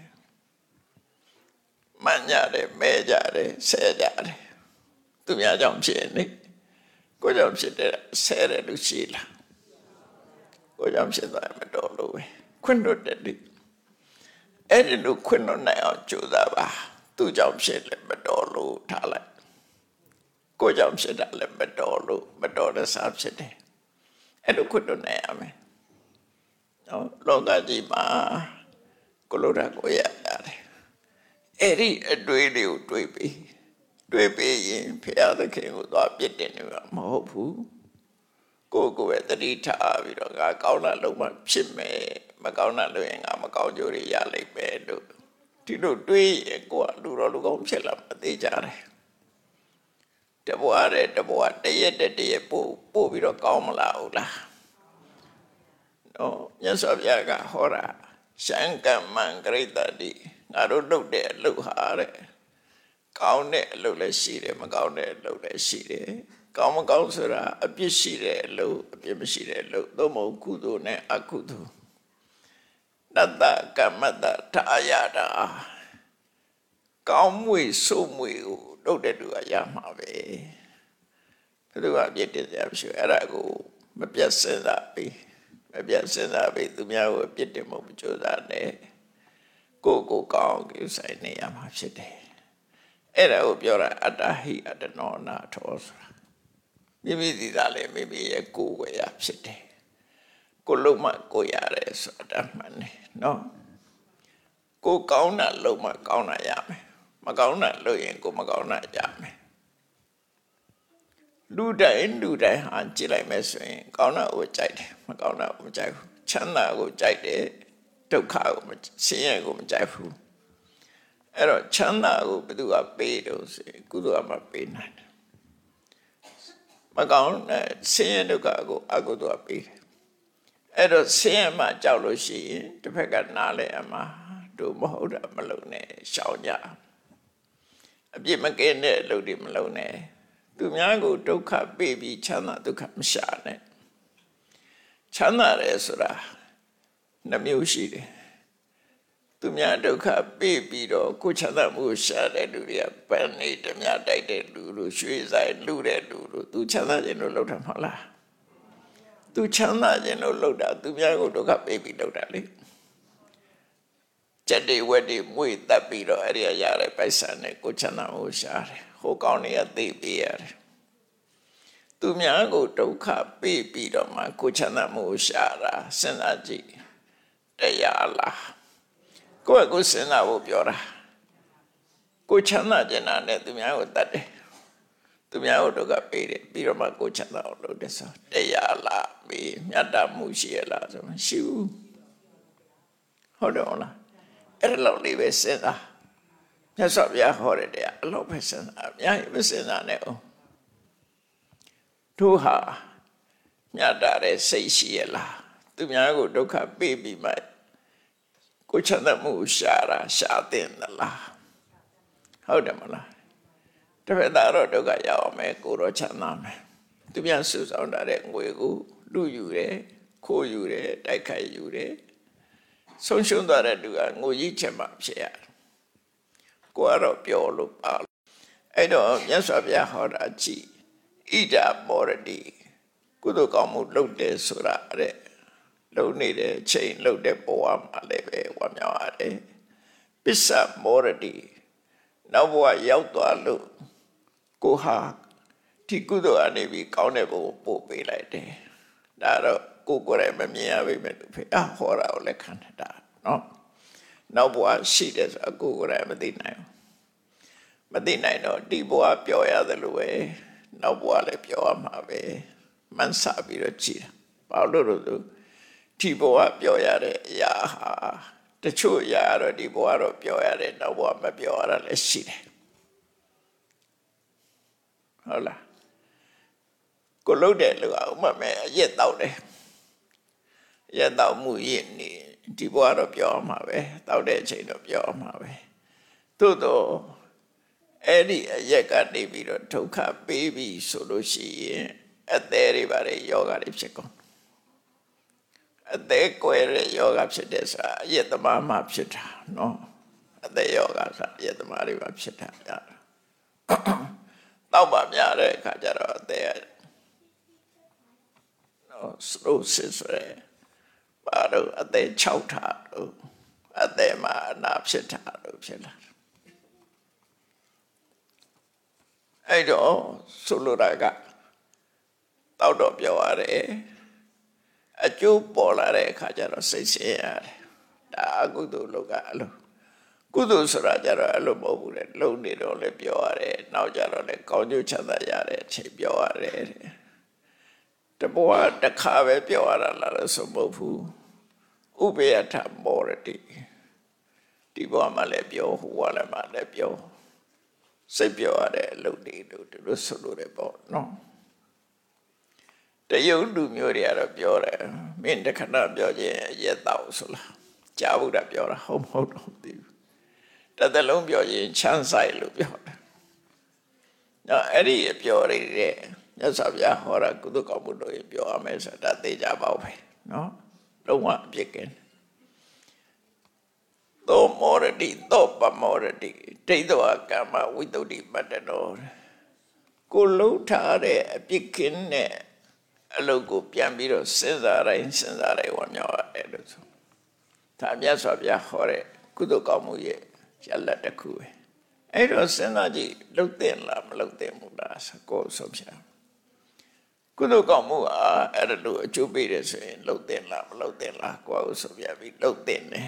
မှန်ကြတယ်မဲကြတယ်ဆဲကြတယ်သူများကြောင့်ဖြစ်နေကိုကြောင့်ဖြစ်တဲ့ဆဲတယ်လို့ရှိလားကိုကြောင့်ဖြစ်သွားမတော်လို့ပဲခွင့်လွတ်တယ်ဒီအဲ့ဒီလိုခွင့်လွတ်နိုင်အောင်ကြိုးစားပါသူကြောင့်ဖြစ်လည်းမတော်လို့ထားလိုက်ကိုကြောင့်ဖြစ်တာလည်းမတော်လို့မတော်တဲ့စားဖြစ်တယ်အဲ့လိုခွင့်လွတ်နိုင်ရမယ်နော်လောကကြီးမှာကိုလိုတာကိုရရတယ်အဲ့ဒီအတွေ့အကြုံကိုတွေ့ပြီးတွေ့ပြီးရင်ဘုရားသခင်ကိုသွားပြစ်တင်နေမှာမဟုတ်ဘူးကိုကိုပဲတတိထားပြီးတော့ငါကောင်းတာလုံးမှဖြစ်မယ်မကောင်းတာလို့ရင်ငါမကောင်းကြိုးတွေရလိမ့်မယ်လို့ဒီလိုတွေးရင်ကိုကလူတော်လူကောင်းဖြစ်လာမသေးကြတယ်တဘွားတဲ့တဘွားတရက်တရက်ပို့ပို့ပြီးတော့ကောင်းမလားဟုတ်လားနော်မြတ်စွာဘုရားကဟောတာရှံကမံဂရိတတိငါတို့လုပ်တဲ့အလုပ်ဟာတဲ့ကောင်းတဲ့အလုပ်လည်းရှိတယ်မကောင်းတဲ့အလုပ်လည်းရှိတယ်ကောင်းမကောင်းဆိုတာအပြစ်ရှိတဲ့အလုပ်အပြစ်မရှိတဲ့အလုပ်သို့မဟုတ်ကုသိုလ်နဲ့အကုသိုလ်တတ္တကမ္မတထာယတာကောင်းမွေဆိုးမွေကိုလုပ်တဲ့သူကရမှာပဲဘယ်သူကပြည့်တည်ရမရှိအဲ့ဒါကိုမပြတ်စင်စားပြီးမပြတ်စင်စားပြီးသူများကိုပြည့်တယ်မဟုတ်မကြိုးစားနဲ့ကိုကိုကောင်းကိုဆိုင်နေရမှာဖြစ်တယ်အဲ့ဒါကိုပြောတာအတ္တဟိအတ္တနောနာထောဆိုတာမိမိဒီသားလေမိမိရဲ့ကိုယ်ဝေရဖြစ်တယ်ကိုလုံးမကိုရတယ်ဆိုတာမှန်တယ်နော်ကိုကောင်းတာလုံးမကောင်းတာရမယ်မကောင်းတာလုပ်ရင်ကိုမကောင်းတာရမယ်လူတိုင်းလူတိုင်းဟာကြည့်လိုက်မယ်ဆိုရင်ကောင်းတာကိုကြိုက်တယ်မကောင်းတာကိုမကြိုက်ဘူးချမ်းသာကိုကြိုက်တယ်ဒုက္ခကိုဆင်းရဲကိုမကြိုက်ဘူးအဲ့တော့ချမ်းသာကိုဘယ်သူကပေးတော့ဆိုရင်ကုသိုလ်ကမှပေးနိုင်တယ်မကောင်းတဲ့ဆင်းရဲဒုက္ခကိုအကုသိုလ်ကပေးတယ်အဲ့တော့ဆင်းရဲမှကြောက်လို့ရှိရင်တစ်ဖက်ကနားလဲအမှာတို့မဟုတ်တာမလုပ်နဲ့ရှောင်ကြအပြစ်မကင်းတဲ့အလုပ်တွေမလုပ်နဲ့သူများကိုဒုက္ခပေးပြီးချမ်းသာဒုက္ခမရှာနဲ့ချမ်းသာတယ်ဆိုတာနှမျိုးရှိတယ်သူများဒုက္ခပေးပြီးတော့ကိုချမ်းသာမှုရှာတဲ့လူတွေကပန်းနေတမျှတိုက်တဲ့လူတို့ရွှေဆိုင်လူတဲ့လူတို့သူချမ်းသာခြင်းလို့လုပ်တာမဟုတ်လားသူချမ်းသာခြင်းလို့လုပ်တာသူများကိုဒုက္ခပေးပြီးလုပ်တာလေကြက်တွေဝက်တွေမွေတက်ပြီးတော့အဲ့ဒီရတဲ့ပိုက်ဆံနဲ့ကိုချမ်းသာမှုရှာတယ်ဟိုကောင်းနေရသိပေးရတယ်သူများကိုဒုက္ခပေးပြီးတော့မှကိုချမ်းသာမှုရှာတာစဉ်းစားကြည့်တရားလားကိုယ့်ကိုစဉ်းစားဖို့ပြောတာကိုချမ်းသာကြတာနဲ့သူများကိုတတ်တယ်သူများကိုဒုက္ခပေးတယ်ပြီးတော့မှကိုချမ်းသာအောင်လုပ်တယ်ဆိုတရားလားပြီးမြတ်တာမှုရှိရလားဆိုမရှိဘူးဟုတ်တယ်မလားအဲ့လိုလေးပဲစဉ်းစားမြတ်စွာဘုရားဟောတဲ့တရားအလို့ပဲစဉ်းစားအများကြီးပဲစဉ်းစားနေအောင်တို့ဟာမြတ်တာတဲ့စိတ်ရှိရလားသူများကိုဒုက္ခပေးပြီးမှကိုချမ်းသာမှုရှာတာရှာတဲ့လားဟုတ်တယ်မလားတပည့်သားတော့ဒုက္ခရောက်အောင်မယ်ကိုတော့ချမ်းသာမယ်သူများစုဆောင်တဲ့ငွေကိုလူယူတယ်ခိုးယူတယ်တိုက်ခိုက်ယူတယ်ဆုံးရှုံးသွားတဲ့သူကငိုကြီးချက်မှဖြစ်ရတယ်ကိုကတော့ပြောလို့ပါအဲ့တော့မြတ်စွာဘုရားဟောတာကြည့်ဣဒာမောရတိကုသိုလ်ကောင်းမှုလုပ်တယ်ဆိုတာတဲ့လုပ်နေတဲ့ချိန်လုပ်တဲ့ဘဝမှာလည်းပဲဝါမြောက်ရတယ်ပစ္စမောရတိနောက်ဘဝရောက်သွားလို့ကိုဟာဒီကုသိုလ်အနေပြီးကောင်းတဲ့ဘဝပို့ပေးလိုက်တယ်ဒါတော့ကိုကိုယ်တိုင်မမြင်ရပေမဲ့ဖေအဟောတာကိုလက်ခံတာနော်နောက်ဘဝရှိတယ်ဆိုအကိုကိုယ်တိုင်မသိနိုင်ဘူးမသိနိုင်တော့ဒီဘဝပြောရတယ်လို့ပဲနောက်ဘဝလည်းပြောရမှာပဲမှန်းဆပြီးတော့ကြည်တာဘာလို့လို့ဆိုဒီဘဝပြောရတဲ့အရာဟာတချို့အရာတော့ဒီဘဝတော့ပြောရတယ်နောက်ဘဝမပြောရတာလည်းရှိတယ်ဟုတ်လားကိုလုံးတယ်လို့အောင်မမဲအရက်တောက်တယ်ရက်တောက်မှုရင်နေဒီဘဝတော့ပြောရမှာပဲတောက်တဲ့အချိန်တော့ပြောရမှာပဲသို့တော့အဲ့ဒီအရက်ကနေပြီးတော့ဒုက္ခပေးပြီးဆိုလို့ရှိရင်အသေးတွေပါလေယောဂတွေဖြစ်ကုန်အသေးကွယ်တဲ့ယောဂဖြစ်တဲ့ဆိုတာအရက်သမားမှဖြစ်တာနော်အသေးယောဂဆိုတာအရက်သမားတွေပါဖြစ်တာပြတောက်ပါများတဲ့အခါကျတော့အသေးနော်စရိုးစစ်ဆိုရဲဘာလို့အသေး၆ထားလို့အသေးမှာအနာဖြစ်တာလို့ဖြစ်လာအဲ့တော့ဆိုလိုတာကတောက်တော့ပြောရတယ်အကျိုးပေါ်လာတဲ့အခါကျတော့စိတ်ဆင်းရတယ်ဒါအကုသိုလ်လောကအလိုကုသိုလ်ဆိုတာကျတော့အဲ့လိုမဟုတ်ဘူးလေလုံနေတော့လည်းပြောရတယ်နောက်ကျတော့လည်းကောင်းကျိုးချမ်းသာရတဲ့အချိန်ပြောရတယ်တဘောတခါပဲပြောရတာလားဆိုမဟုတ်ဘူးဥပေယထမောရတိဒီဘဝမှာလည်းပြောဟိုဘဝလည်းမှာလည်းပြောစိတ်ပြောရတဲ့အလုပ်တွေတို့သူတို့ဆိုလို့ရပေါ့နော်တရုတ်လူမျိုးတွေကတော့ပြောတယ်မင်းတခဏပြောခြင်းရက်တော့ဆိုလားကြားဘူးတာပြောတာဟုတ်မဟုတ်တော့မသိဘူးတစ်သက်လုံးပြောရင်ချမ်းဆိုင်လို့ပြောတယ်နော်အဲ့ဒီပြောရတဲ့မြတ်စွာဘုရားဟောတာကုသကောင်းမှုတို့ပြောရမယ်ဆိုတာသိကြပါဦးပဲနော်လုံးဝအပြစ်ကင်းသောမောရတိသောပမောရတိဒိဋ္ဌဝကမ္မဝိတုဒ္ဓိပတ္တနောကိုလုံးထားတဲ့အပြစ်ကင်းတဲ့အလုပ်ကိုပြန်ပြီးတော့စဉ်းစားတိုင်းစဉ်းစားတိုင်းဝါမြောက်ရတယ်လို့ဆိုဒါမြတ်စွာဘုရားဟောတဲ့ကုသကောင်းမှုရဲ့ရလဒ်တစ်ခုပဲအဲ့တော့စဉ်းစားကြည့်လှုပ်တဲ့လားမလှုပ်တဲ့ဘူးလားကိုယ်ဆုံးဖြတ်ကုသကောင်းမှုဟာအဲ့ဒါလို့အကျိုးပေးတယ်ဆိုရင်လှုပ်တဲ့လားမလှုပ်တဲ့လားကိုယ်ဆုံးဖြတ်ပြီးလှုပ်တဲ့တယ်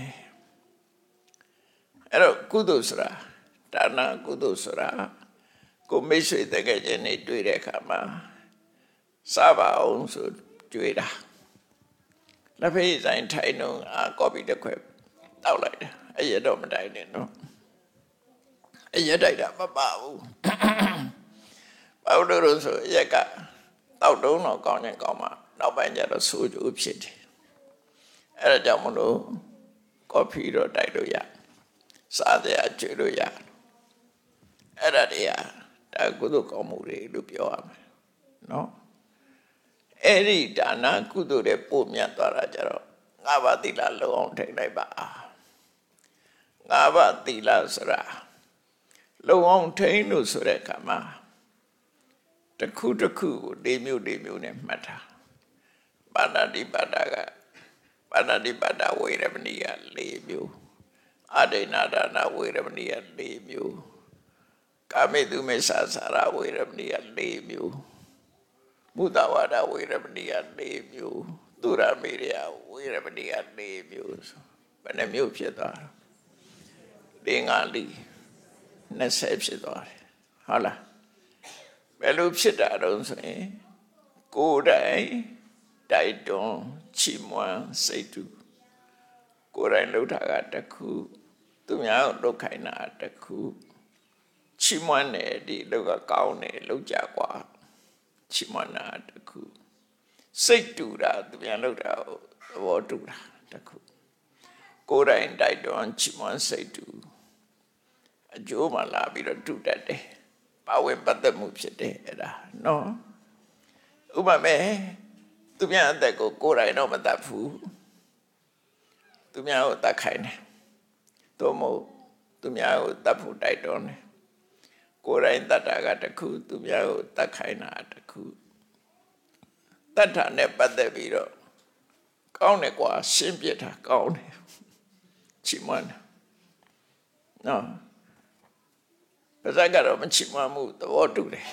အဲ့တော့ကုသိုလ်ဆိုတာဒါနကုသိုလ်ဆိုတာကိုမိတ်ဆွေတကယ်ချင်းနေတွေ့တဲ့အခါမှာစားပါအောင်ဆိုကြွေးတာလက်ဖေးဆိုင်ထိုင်တော့အာကော်ပီတစ်ခွက်တောက်လိုက်တယ်အရက်တော့မတိုင်းနဲ့နော်အရက်တိုက်တာမပါဘူးပေါ့လို့ဆိုရက်ကတောက်တုံးတော့ကောင်းရင်ကောင်းမှာနောက်ပိုင်းကျတော့ဆိုးကျိုးဖြစ်တယ်အဲ့ဒါကြောင့်မလို့ကော်ဖီတော့တိုက်လို့ရစားတဲ့အကျွေးလို့ရအဲ့ဒါတွေကဒါကုသိုလ်ကောင်းမှုတွေလို့ပြောရမယ်နော်အဲ့ဒီဒါနကုသိုလ်တွေပို့မြတ်သွားတာကြတော့ငါးပါးသီလလုံအောင်ထိန်းလိုက်ပါငါးပါးသီလဆိုတာလုံအောင်ထိန်းလို့ဆိုတဲ့အခါမှာတစ်ခုတစ်ခုကို၄မျိုး၄မျိုးနဲ့မှတ်တာပါဏာတိပါဒကပါဏာတိပါဒဝေရမဏိက၄မျိုးအဒိဏဒါနဝေရမဏိက၄မျိုးကာမေတုမေသစာရဝေရမဏိက၄မျိုးမုဒဝါဒဝေရမဏိက၄မျိုးသူရမေရယဝေရမဏိက၄မျိုးဘယ်နှမျိုးဖြစ်သွားလဲ၄၅လီ၂၀ဖြစ်သွားတယ်ဟုတ်လားဘယ်လိုဖြစ်တာတော့ဆိုရင်ကိုယ်တိုင်တိုက်တွန်းချီးမွမ်းစိတ်တူကိုယ်တိုင်လုပ်တာကတစ်ခုသူများကိုလုပ်ခိုင်းတာတစ်ခုချီးမွမ်းတယ်ဒီလောကကောင်းတယ်လုပ်ကြကွာချီးမွမ်းတာတစ်ခုစိတ်တူတာသူများလုပ်တာကိုသဘောတူတာတစ်ခုကိုယ်တိုင်တိုက်တွန်းချီးမွမ်းစိတ်တူအကျိုးမှလာပြီးတော့တူတတ်တယ်ပါဝင်ပတ်သက်မှုဖြစ်တယ်အဲ့ဒါနော်ဥပမာသူများအသက်ကိုကိုယ်တိုင်တော့မတတ်ဘူးသူများကိုတတ်ခိုင်းတယ်သို့မဟုတ်သူများကိုတတ်ဖို့တိုက်တွန်းတယ်ကိုယ်တိုင်တတ်တာကတစ်ခုသူများကိုတတ်ခိုင်းတာတစ်ခုတတ်တာနဲ့ပတ်သက်ပြီးတော့ကောင်းတယ်ကွာရှင်းပြတာကောင်းတယ်ချီးမွမ်းတယ်နော်ဘာသာကတော့မချီးမွမ်းမှုသဘောတူတယ်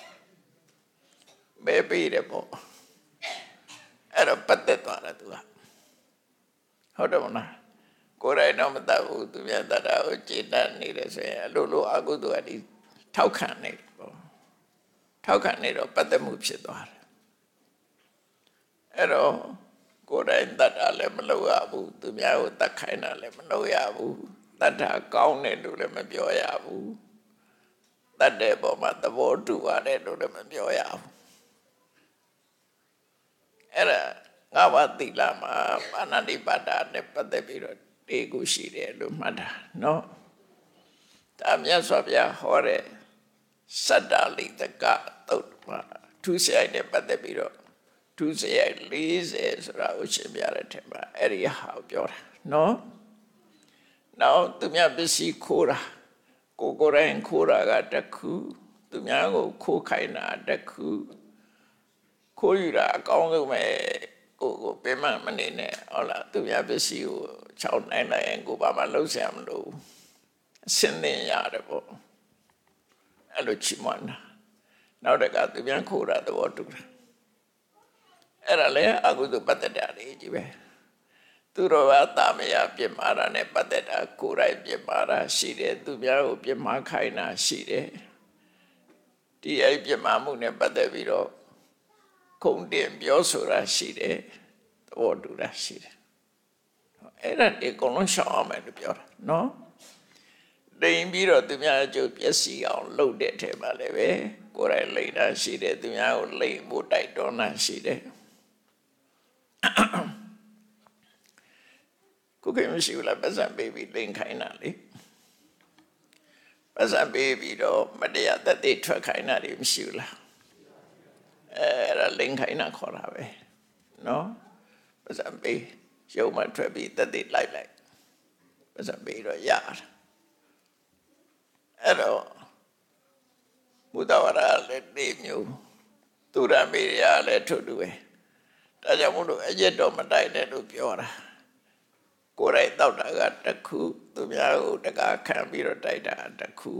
ဘယ်ပေးတယ်ပေါ့အဲ့တော့ပတ်သက်သွားတာသူကဟုတ်တယ်မလားကိုယ်တိုင်တော့မတတ်ဘူးသူများတတ်တာကိုကြည်တတ်နေတယ်ဆိုရင်အလိုလိုအကုသိုလ်ကဒီထောက်ခံနေတယ်ပေါ့ထောက်ခံနေတော့ပတ်သက်မှုဖြစ်သွားတယ်အဲ့တော့ကိုယ်တိုင်တတ်တာလည်းမလုပ်ရဘူးသူများကိုတတ်ခိုင်းတာလည်းမလုပ်ရဘူးတတ်တာကောင်းတယ်လို့လည်းမပြောရဘူးတတ်တဲ့ပုံမှာသဘောတူရတယ်လို့လည်းမပြောရဘူးအဲ့ဒါငါးပါးသီလမှာပါဏာတိပါဒနဲ့ပတ်သက်ပြီးတော့တေကိုရှိတယ်လို့မှတ်တာနော်ဒါမြတ်စွာဘုရားဟောတဲ့စတ္တလိတကသုတ်မှာသူစရိုက်နဲ့ပတ်သက်ပြီးတော့သူစရိုက်၄၀ဆိုတာကိုရှင်းပြတဲ့ထက်မှာအဲ့ဒီဟာကိုပြောတာနော်နောက်သူများပစ္စည်းခိုးတာကိုကိုယ်တိုင်ခိုးတာကတစ်ခုသူများကိုခိုးခိုင်းတာတစ်ခုခိုးယူတာအကောင်းဆုံးပဲကိုကိုပြမမနေနဲ့ဟုတ်လားသူများပစ္စည်းကိုချောင်းနိုင်လိုက်ရင်ကိုဘာမှလုပ်ဆရာမလို့အစင်းနေရတယ်ပေါ့အဲ့လိုချီးမွမ်းတာနောက်တကသူများခိုးတာသဘောတူတာအဲ့ဒါလည်းအကုသိုလ်ပတ်သက်တာတွေကြီးပဲသူတော်ဘာတာမယပြစ်မှားတာနဲ့ပတ်သက်တာကိုယ်တိုင်ပြစ်မှားတာရှိတယ်သူများကိုပြစ်မှားခိုင်းတာရှိတယ်ဒီအဲ့ပြစ်မှားမှုနဲ့ပတ်သက်ပြီးတော့ခုံတင်ပြောဆိုတာရှိတယ်သဘောတူတာရှိတယ်အဲ့ဒါဒီအကုန်လုံးရှောင်အောင်မယ်လို့ပြောတာနော်လိန်ပြီးတော့သူများအကျိုးပျက်စီးအောင်လုပ်တဲ့ထဲမှာလည်းပဲကိုယ်တိုင်လိန်တာရှိတယ်သူများကိုလိန်ဖို့တိုက်တွန်းတာရှိတယ်ကိုယ်ကမရှိဘူးလားပတ်စံပေးပြီးလိန်ခိုင်းတာလေပတ်စံပေးပြီးတော့မတရားသက်သေထွက်ခိုင်းတာတွေမရှိဘူးလားအဲ့ဒါလိန်ခိုင်းတာခေါ်တာပဲနော်ပတ်စံပေးရုံမှထွက်ပြီးသက်သေလိုက်လိုက်ပတ်စံပေးတော့ရတယ်အဲ့တော့ဘုဒ္ဓဝါဒလည်းဒီမျိုးသူရမေရလည်းထို့တူပဲဒါကြောင့်မို့လို့အကျက်တော့မတိုက်နဲ့လို့ပြောတာကိုယ်တိုင်တောက်တာကတစ်ခုသူများကိုတကားခံပြီးတော့တိုက်တာတစ်ခု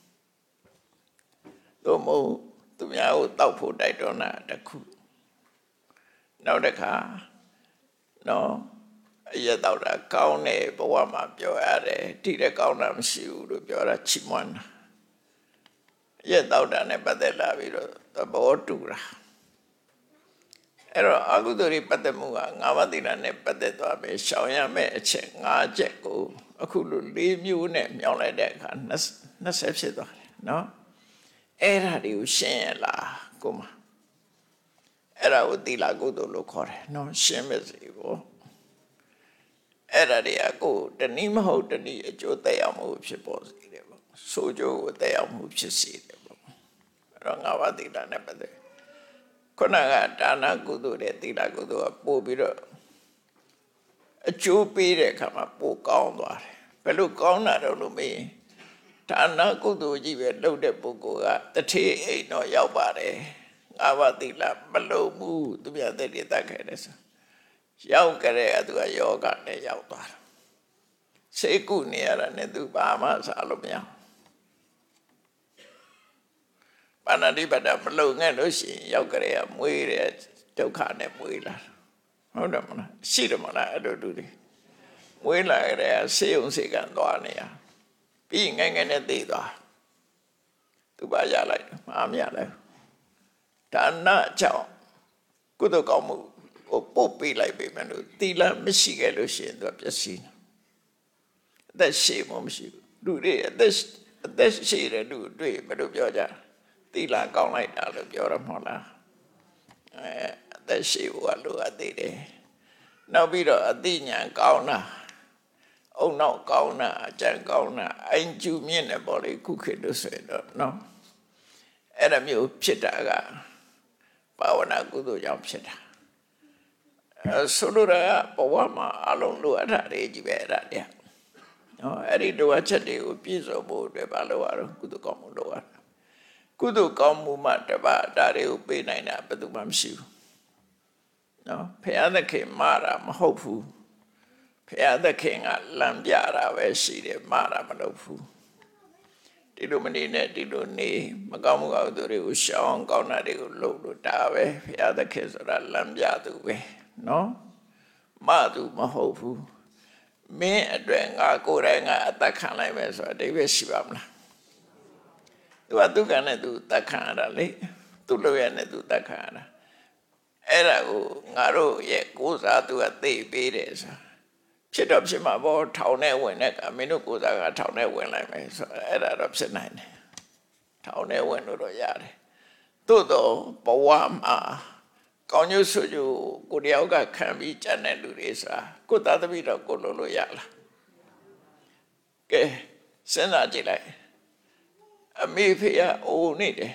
သို့မဟုတ်သူများကိုတောက်ဖို့တိုက်တော့တာတစ်ခုနောက်တစ်ခါနော်အရက်တောက်တာကောင်းတယ်ဘဝမှာပြောရတယ်တိတဲ့ကောင်းတာမရှိဘူးလို့ပြောတာချီးမွမ်းတာအရက်တောက်တာနဲ့ပတ်သက်လာပြီးတော့သဘောတူတာအဲ့တော့အကုသိုလ်တွေပတ်သက်မှုကငါးပါးသီလနဲ့ပတ်သက်သွားမယ်ရှောင်ရမယ့်အချက်၅ချက်ကိုအခုလို၄မျိုးနဲ့မြောင်းလိုက်တဲ့အခါ၂၀ဖြစ်သွားတယ်နော်အဲ့ဒါတွေကိုရှင်းရလားကိုမအဲ့ဒါကိုသီလကုသိုလ်လို့ခေါ်တယ်နော်ရှင်းမစေဘူးအဲ့ဒါတွေကကိုတနည်းမဟုတ်တနည်းအကျိုးသက်ရောက်မှုဖြစ်ပေါ်စေတယ်ပေါ့ဆိုးကျိုးကိုသက်ရောက်မှုဖြစ်စေတယ်ပေါ့အဲ့တော့ငါးပါးသီလနဲ့ပတ်သက်ခုနကဒါနကုသိုလ်တဲ့သီလကုသိုလ်ကပို့ပြီးတော့အကျိုးပေးတဲ့အခါမှာပိုကောင်းသွားတယ်ဘယ်လိုကောင်းတာတော့လို့မေးဒါနကုသိုလ်ကြီးပဲလုပ်တဲ့ပုဂ္ဂိုလ်ကတထေးအိမ်တော့ရောက်ပါတယ်ငါးပါးသီလမလုံးဘူးသူပြတဲ့တတ်ခဲ့တယ်ဆိုရောက်ကြတဲ့သူကယောဂနဲ့ရောက်သွားတာစေကုနေရတာနဲ့သူဘာမှစားလို့မရပါဏာတိပတ္တမလုံငဲ့လို့ရှိရင်ရောက်ကြတဲ့မွေးတဲ့ဒုက္ခနဲ့မွေးလာဟုတ်တယ်မလားရှိတယ်မလားအဲ့လိုတူတယ်မွေးလာကြတဲ့ဆေးုံဆေးကန်သွားနေရပြီးငယ်ငယ်နဲ့သိသွားသူပါရလိုက်မအားမရလဲဒါနကြောင့်ကုသိုလ်ကောင်းမှုကိုပို့ပေးလိုက်ပြီမလို့သီလမရှိခဲ့လို့ရှိရင်သူပျက်စီးအသက်ရှိမှမရှိဘူးလူတွေအသက်အသက်ရှိတဲ့လူတွေဘယ်လိုပြောကြသီလကောင်းလိုက်တာလို့ပြောရမှာလားအဲအသက်ရှိဖို့ကလိုအပ်သေးတယ်နောက်ပြီးတော့အသိဉာဏ်ကောင်းတာအုံနောက်ကောင်းတာအကြံကောင်းတာအင်ကျူမြင့်တယ်ပေါ့လေခုခေတ်လို့ဆိုရင်တော့နော်အဲ့ဒါမျိုးဖြစ်တာကဘာဝနာကုသိုလ်ကြောင့်ဖြစ်တာဆိုလိုတာကဘဝမှာအလုံးလိုအပ်တာတွေကြီးပဲအဲ့ဒါတည်းနော်အဲ့ဒီလိုအပ်ချက်တွေကိုပြည့်စုံဖို့အတွက်ဘာလို့ရတော့ကုသိုလ်ကောင်းမှုလုပ်ရတာကုသိုလ်ကောင်းမှုမှတပါဒါတွေကိုပေးနိုင်တာဘယ်သူမှမရှိဘူးနော်ဖရာသခင်မှားတာမဟုတ်ဘူးဖရာသခင်ကလမ်းပြတာပဲရှိတယ်မှားတာမလုပ်ဘူးဒီလိုမနေနဲ့ဒီလိုနေမကောင်းမှုကောင်းသူတွေကိုရှောင်ကောင်းတာတွေကိုလုပ်လို့ဒါပဲဖရာသခင်ဆိုတာလမ်းပြသူပဲနော်မသူမဟုတ်ဘူးမင်းအတွက်ငါကိုယ်တိုင်ကအသက်ခံလိုက်မယ်ဆိုတာအဓိပ္ပာယ်ရှိပါမလားသူကသူကနဲ့သူသက်ခံရတာလေသူ့လိုရနဲ့သူသက်ခံရတာအဲ့ဒါကိုငါတို့ရဲ့ကိုးစားသူကသိပေးတယ်ဆိုဖြစ်တော့ဖြစ်မှာပေါ့ထောင်ထဲဝင်တဲ့ကမင်းတို့ကိုးစားကထောင်ထဲဝင်လိုက်မယ်ဆိုအဲ့ဒါတော့ဖြစ်နိုင်တယ်ထောင်ထဲဝင်လို့တော့ရတယ်သို့တော့ဘဝမှာကောင်းကျိုးဆိုးကျိုးကိုတယောက်ကခံပြီးကြတဲ့လူတွေဆိုတာကိုယ်သားသမီးတော့ကိုလို့လို့ရလားကဲစဉ်းစားကြည့်လိုက်အမေဖေကအိုနေတယ်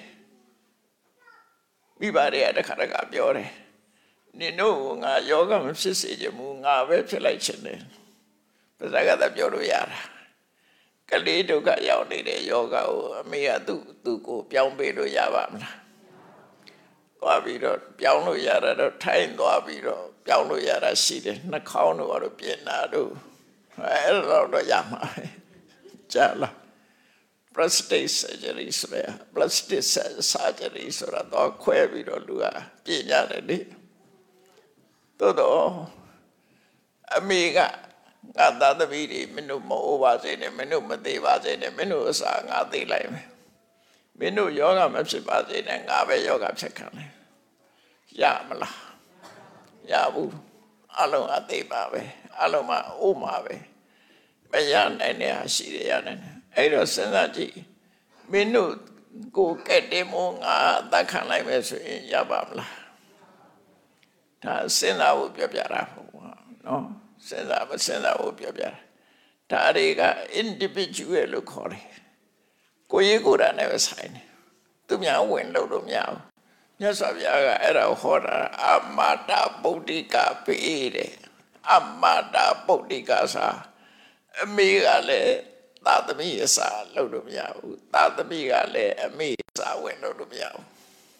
မိဘတွေကတခါတခါပြောတယ်နင်တို့ငါယောဂမဖြစ်စေချင်ဘူးငါပဲဖြစ်လိုက်ချင်တယ်ပါဇာကသာပြောလို့ရတာကလေးဒုက္ခရောက်နေတဲ့ယောဂကိုအမေကသူ့သူ့ကိုပြောင်းပေးလို့ရပါမလားသွားပြီးတော့ပြောင်းလို့ရတာတော့ထိုင်သွားပြီးတော့ပြောင်းလို့ရတာရှိတယ်နှာခေါင်းတို့တော့ပြင်တာတို့အဲ့တော့တော့ရမှာကြာလား prostate surgery ဆိုတာ plastic surgery ဆိုတာတော့ခွဲပြီးတော့လူကပြင်ရတယ်လေတော်တော်အမေကငါသားသမီးတွေမင်းတို့မအိုးပါစေနဲ့မင်းတို့မသေးပါစေနဲ့မင်းတို့အစာငါသေးလိုက်မယ်မင်းတို့ယောဂမဖြစ်ပါစေနဲ့ငါပဲယောဂဖြစ်ခံတယ်ရမလားရဘူးအလုံးအသေးပါပဲအလုံးမအိုးမှာပဲမရနိုင်တဲ့ဟာရှိတယ်ရနိုင်တယ်အဲ့တော့စဉ်းစားကြည့်မင်းတို့ကိုကဲ့တယ်မို့ငါသတ်ခံလိုက်မယ်ဆိုရင်ရပါမလားဒါစဉ်းစားဖို့ပြောပြတာပေါ့နော်စဉ်းစားမစဉ်းစားဖို့ပြောပြတာဒါတွေက individual လို့ခေါ်တယ်ကိုယ်ရေးကိုယ်တာနဲ့ပဲဆိုင်တယ်သူများဝင်လို့လို့မရဘူးမြတ်စွာဘုရားကအဲ့ဒါဟောတာအမတာဗုဒ္ဓိကပေးတယ်အမတာဗုဒ္ဓိကစာအမေကလည်းသာသမီအစာလုပ်လို့မရဘူးသာသမီကလည်းအမေအစာဝင်လို့လို့မရဘူး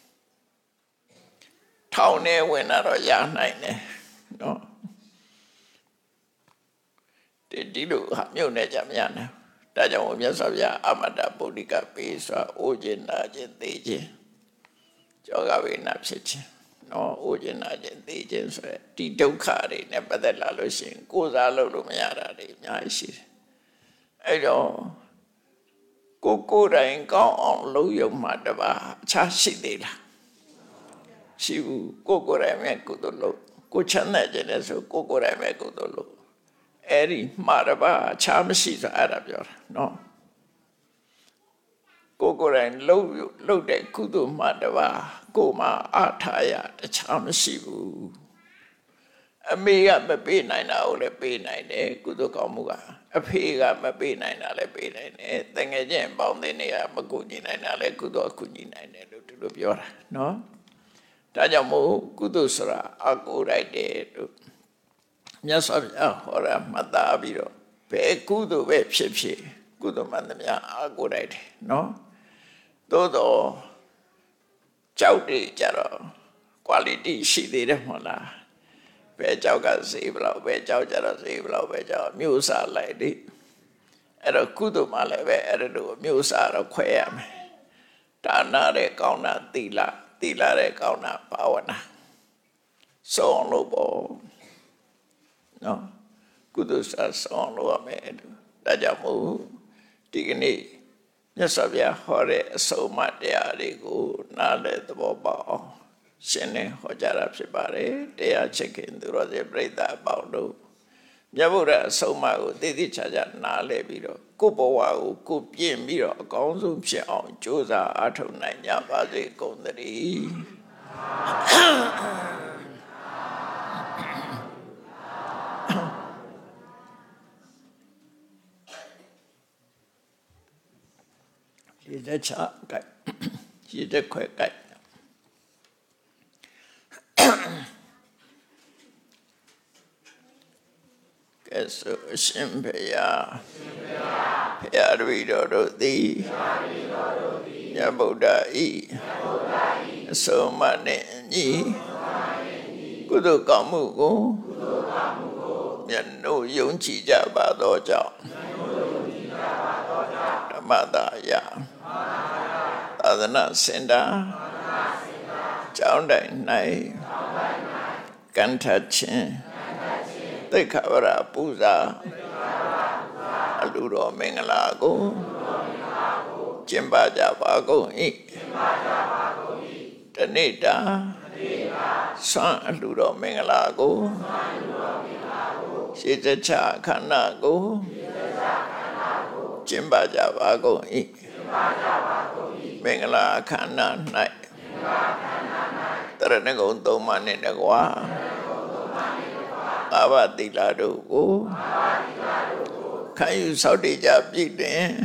ထောင်ထဲဝင်တော့ရနိုင်တယ်နော်ဒီဒီလိုဟာမြို့နယ်ကြမရနိုင်ဒါကြောင့်မြတ်စွာဘုရားအမတာဗုဒ္ဓိကပေးစွာအိုးခြင်းနာခြင်းသိခြင်းကြောဂဝိနာဖြစ်ခြင်းနော်အိုးခြင်းနာခြင်းသိခြင်းဆိုရယ်ဒီဒုက္ခတွေနဲ့ပတ်သက်လာလို့ရှိရင်ကိုယ်စားလုပ်လို့မရတာတွေအများကြီးရှိတယ်အဲ့တော့ကိုကိုယ်တိုင်ကောင်းအောင်လုပ်ရုံမှတပါအခြားရှိသေးလားရှိဘူးကိုကိုယ်တိုင်မဲ့ကုသိုလ်လုပ်ကိုချမ်းသာခြင်းနဲ့ဆိုကိုကိုယ်တိုင်မဲ့ကုသိုလ်လုပ်အဲ့ဒီမှာတပါအခြားမရှိဆိုအဲ့ဒါပြောတာနော်ကိုကိုယ်တိုင်လှုပ်လှုပ်တဲ့ကုသိုလ်မှတပါကိုမှအားထားရတခြားမရှိဘူးအမေကမပေးနိုင်တာကိုလည်းပေးနိုင်တယ်ကုသိုလ်ကောင်းမှုကအဖေကမပေးနိုင်တာလည်းပေးနိုင်တယ်တကယ်ချင်းပေါင်းတဲ့နေရာမကူညီနိုင်တာလည်းကုသိုလ်ကူညီနိုင်တယ်လို့သူတို့ပြောတာနော်ဒါကြောင့်မို့ကုသိုလ်ဆိုတာအကူလိုက်တယ်လို့မြတ်စွာဘုရားဟောတာမှတ်သားပြီးတော့ဘယ်ကုသိုလ်ပဲဖြစ်ဖြစ်ကုသိုလ်မှန်သမျှအကူလိုက်တယ်နော်သို့တော့ကြောက်တယ်ကြတော့ quality ရှိသေးတယ်မဟုတ်လားဘယ်ကြောက်ကဈေးဘလောက်ပဲကြောက်ကြတော့ဈေးဘလောက်ပဲကြောက်မျိုးစားလိုက်လေအဲ့တော့ကုသိုလ်မှလည်းပဲအဲ့လိုမျိုးစားတော့ခွဲရမယ်ဒါနတဲ့ကောင်းတာသီလသီလတဲ့ကောင်းတာဘာဝနာဆုံးလို့ပေါ့နော်ကုသိုလ်စားဆုံးလို့ရမယ်ဒါကြောင့်မို့ဒီကနေ့မြတ်စွာဘုရားဟောတဲ့အဆုံးအမတရားတွေကိုနားလည်သဘောပေါက်အောင်ရှင်းလင်းဟောကြားတာဖြစ်ပါတယ်တရားချစ်ခင်သူတော်စင်ပြိဿအပေါင်းတို့မြတ်ဗုဒ္ဓအဆုံးအမကိုသိသိချာချာနားလည်ပြီးတော့ကိုယ့်ဘဝကိုကိုယ်ပြင်ပြီးတော့အကောင်းဆုံးဖြစ်အောင်ကြိုးစားအားထုတ်နိုင်ကြပါစေကုန်သတည်းရေသက်ချကဲရေသက်ခွဲကဲကဲဆိုအရှင်ဘုရားဘုရားတပည့်တော်တို့သည်မြတ်ဗုဒ္ဓဤအဆုံးအမနှင့်အညီကုသိုလ်ကောင်းမှုကိုမျက်နှာယုံကြည်ကြပါသောကြောင့်ဓမ္မတာယသာသနာစင်တာကျောင်းတိုင်၌ကံထခြင်းသိက္ခာဝရပူဇာအလူတော်မင်္ဂလာကိုကျင့်ပါကြပါကုန်၏တနေ့တာဆွမ်းအလူတော်မင်္ဂလာကိုရှေးတချခန္ဓာကိုကျင့်ပါကြပါကုန်၏မင်္ဂလာခန္ဓာ၌တရဏဂုံသုံးပါးနှင့်တကွာငါးပါးသီလတို့ကိုခံယူဆောက်တည်ကြပြီလျှင်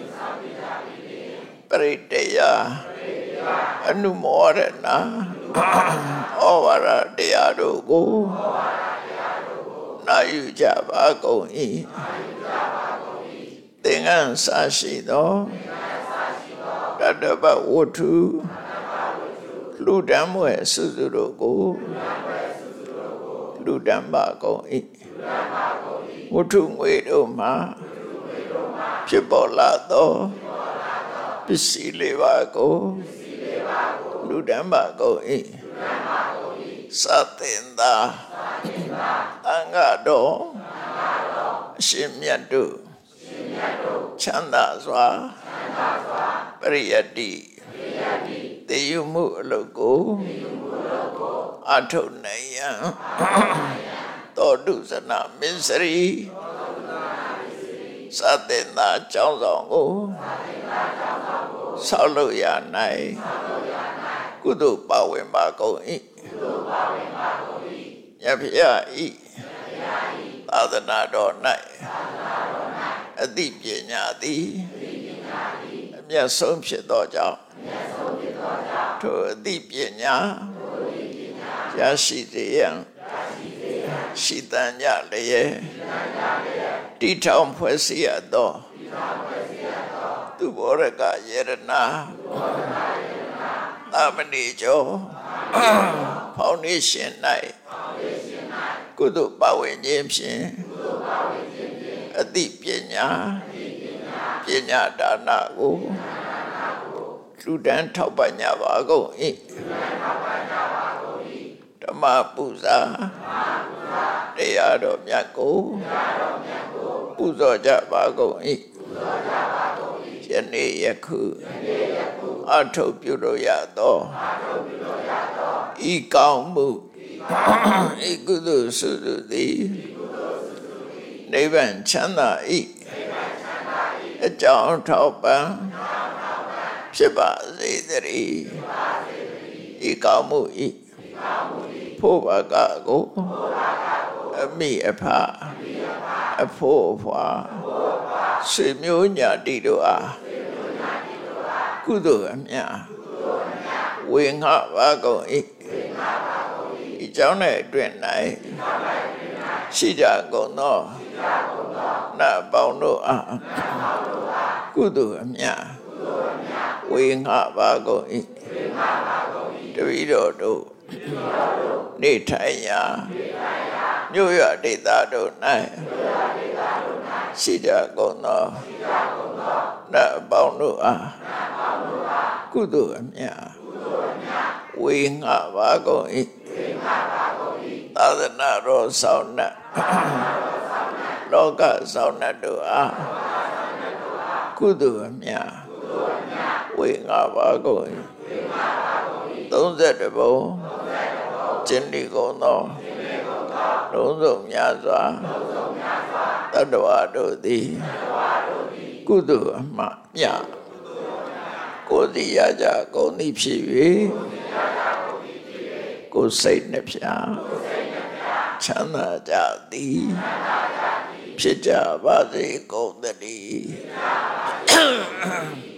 ပရိတ္တယအနုမောဒနာဩဝါဒတရားတို့ကိုနာယူကြပါကုန်၏သင်္ကန်းစာရှိသောတတ္တပဝတ္ထုလူတံမွဲစုစုတို့ကိုလူတံပါကုန်၏ဝတ္ထုငွေတို့မှာဖြစ်ပေါ်လာသောပစ္စည်းလေးပါးကိုလူတံပါကုန်၏သသင်္သာသံဃာတော်အရှင်မြတ်တို့ချမ်းသာစွာပရိယတ္တိတေယမှုအလုပ်ကိုအထုတ်နိုင်ရန်တောတုဇနမင်းစရီစတဲ့နာကျောင်းဆောင်ကိုဆောက်လို့ရနိုင်ကုသိုလ်ပါဝင်ပါကုန်၏မြတ်ဖျားဤသာသနာတော်၌အသိပညာသည်အမြတ်ဆုံးဖြစ်သောကြောင့်ထိုအသိပညာရရှိစေရန်ရှိတန်ကြလျက်တိထောင်ဖွဲ့စည်းရသောသူဘောရကယေရနာသာမဏေကျော်ဖောင်ဒေးရှင်း၌ကုသိုလ်ပါဝင်ခြင်းဖြင့်အသိပညာပညာဒါနကိုလူတန်းထောက်ပံ့ကြပါကုန်၏ဓမ္မပူဇာတရားတော်မြတ်ကိုပူဇော်ကြပါကုန်၏ယနေ့ယခုအထုပ်ပြုလို့ရသောဤကောင်းမှုဤကုသိုလ်စုစုသည်နိဗ္ဗာန်ချမ်းသာ၏အကြောင်းထောက်ပံ့ဖြစ်ပါစေတည်းဤကောင်းမှုဤဖို့ဘာကကိုအမိအဖအဖို့အဖွာဆွေမျိုးညာတိတို့အားကုသိုလ်အမြတ်ဝေငှပါကုန်၏ဤကြောင့်၌အတွင်၌ရှိကြကုန်သောနတ်ပေါင်းတို့အားကုသိုလ်အမြတ်ဝေငှပါကုန်၏တပည့်တော်တို့နေထိုင်ရာမြို့ရဒေသတို့၌ရှိကြကုန်သောနတ်ပေါင်းတို့အားကုသိုလ်အမြတ်ဝေငှပါကုန်၏သာသနာတော်ဆောင်နှင့်လောကဆောင်နှင့်တို့အားကုသိုလ်အမြတ်ဝေငှပါကုန်၏သုံးဆယ်ဘုံကျင့်ဒီကုန်သောလုံးစုံများစွာတတ္တဝါတို့သည်ကုသိုလ်အမှမြတ်ကိုယ်စီရကြကုန်သည်ဖြစ်၍ကိုယ်စိတ်နှပြချမ်းသာကြသည်ဖြစ်ကြပါစေကုန်သတည်း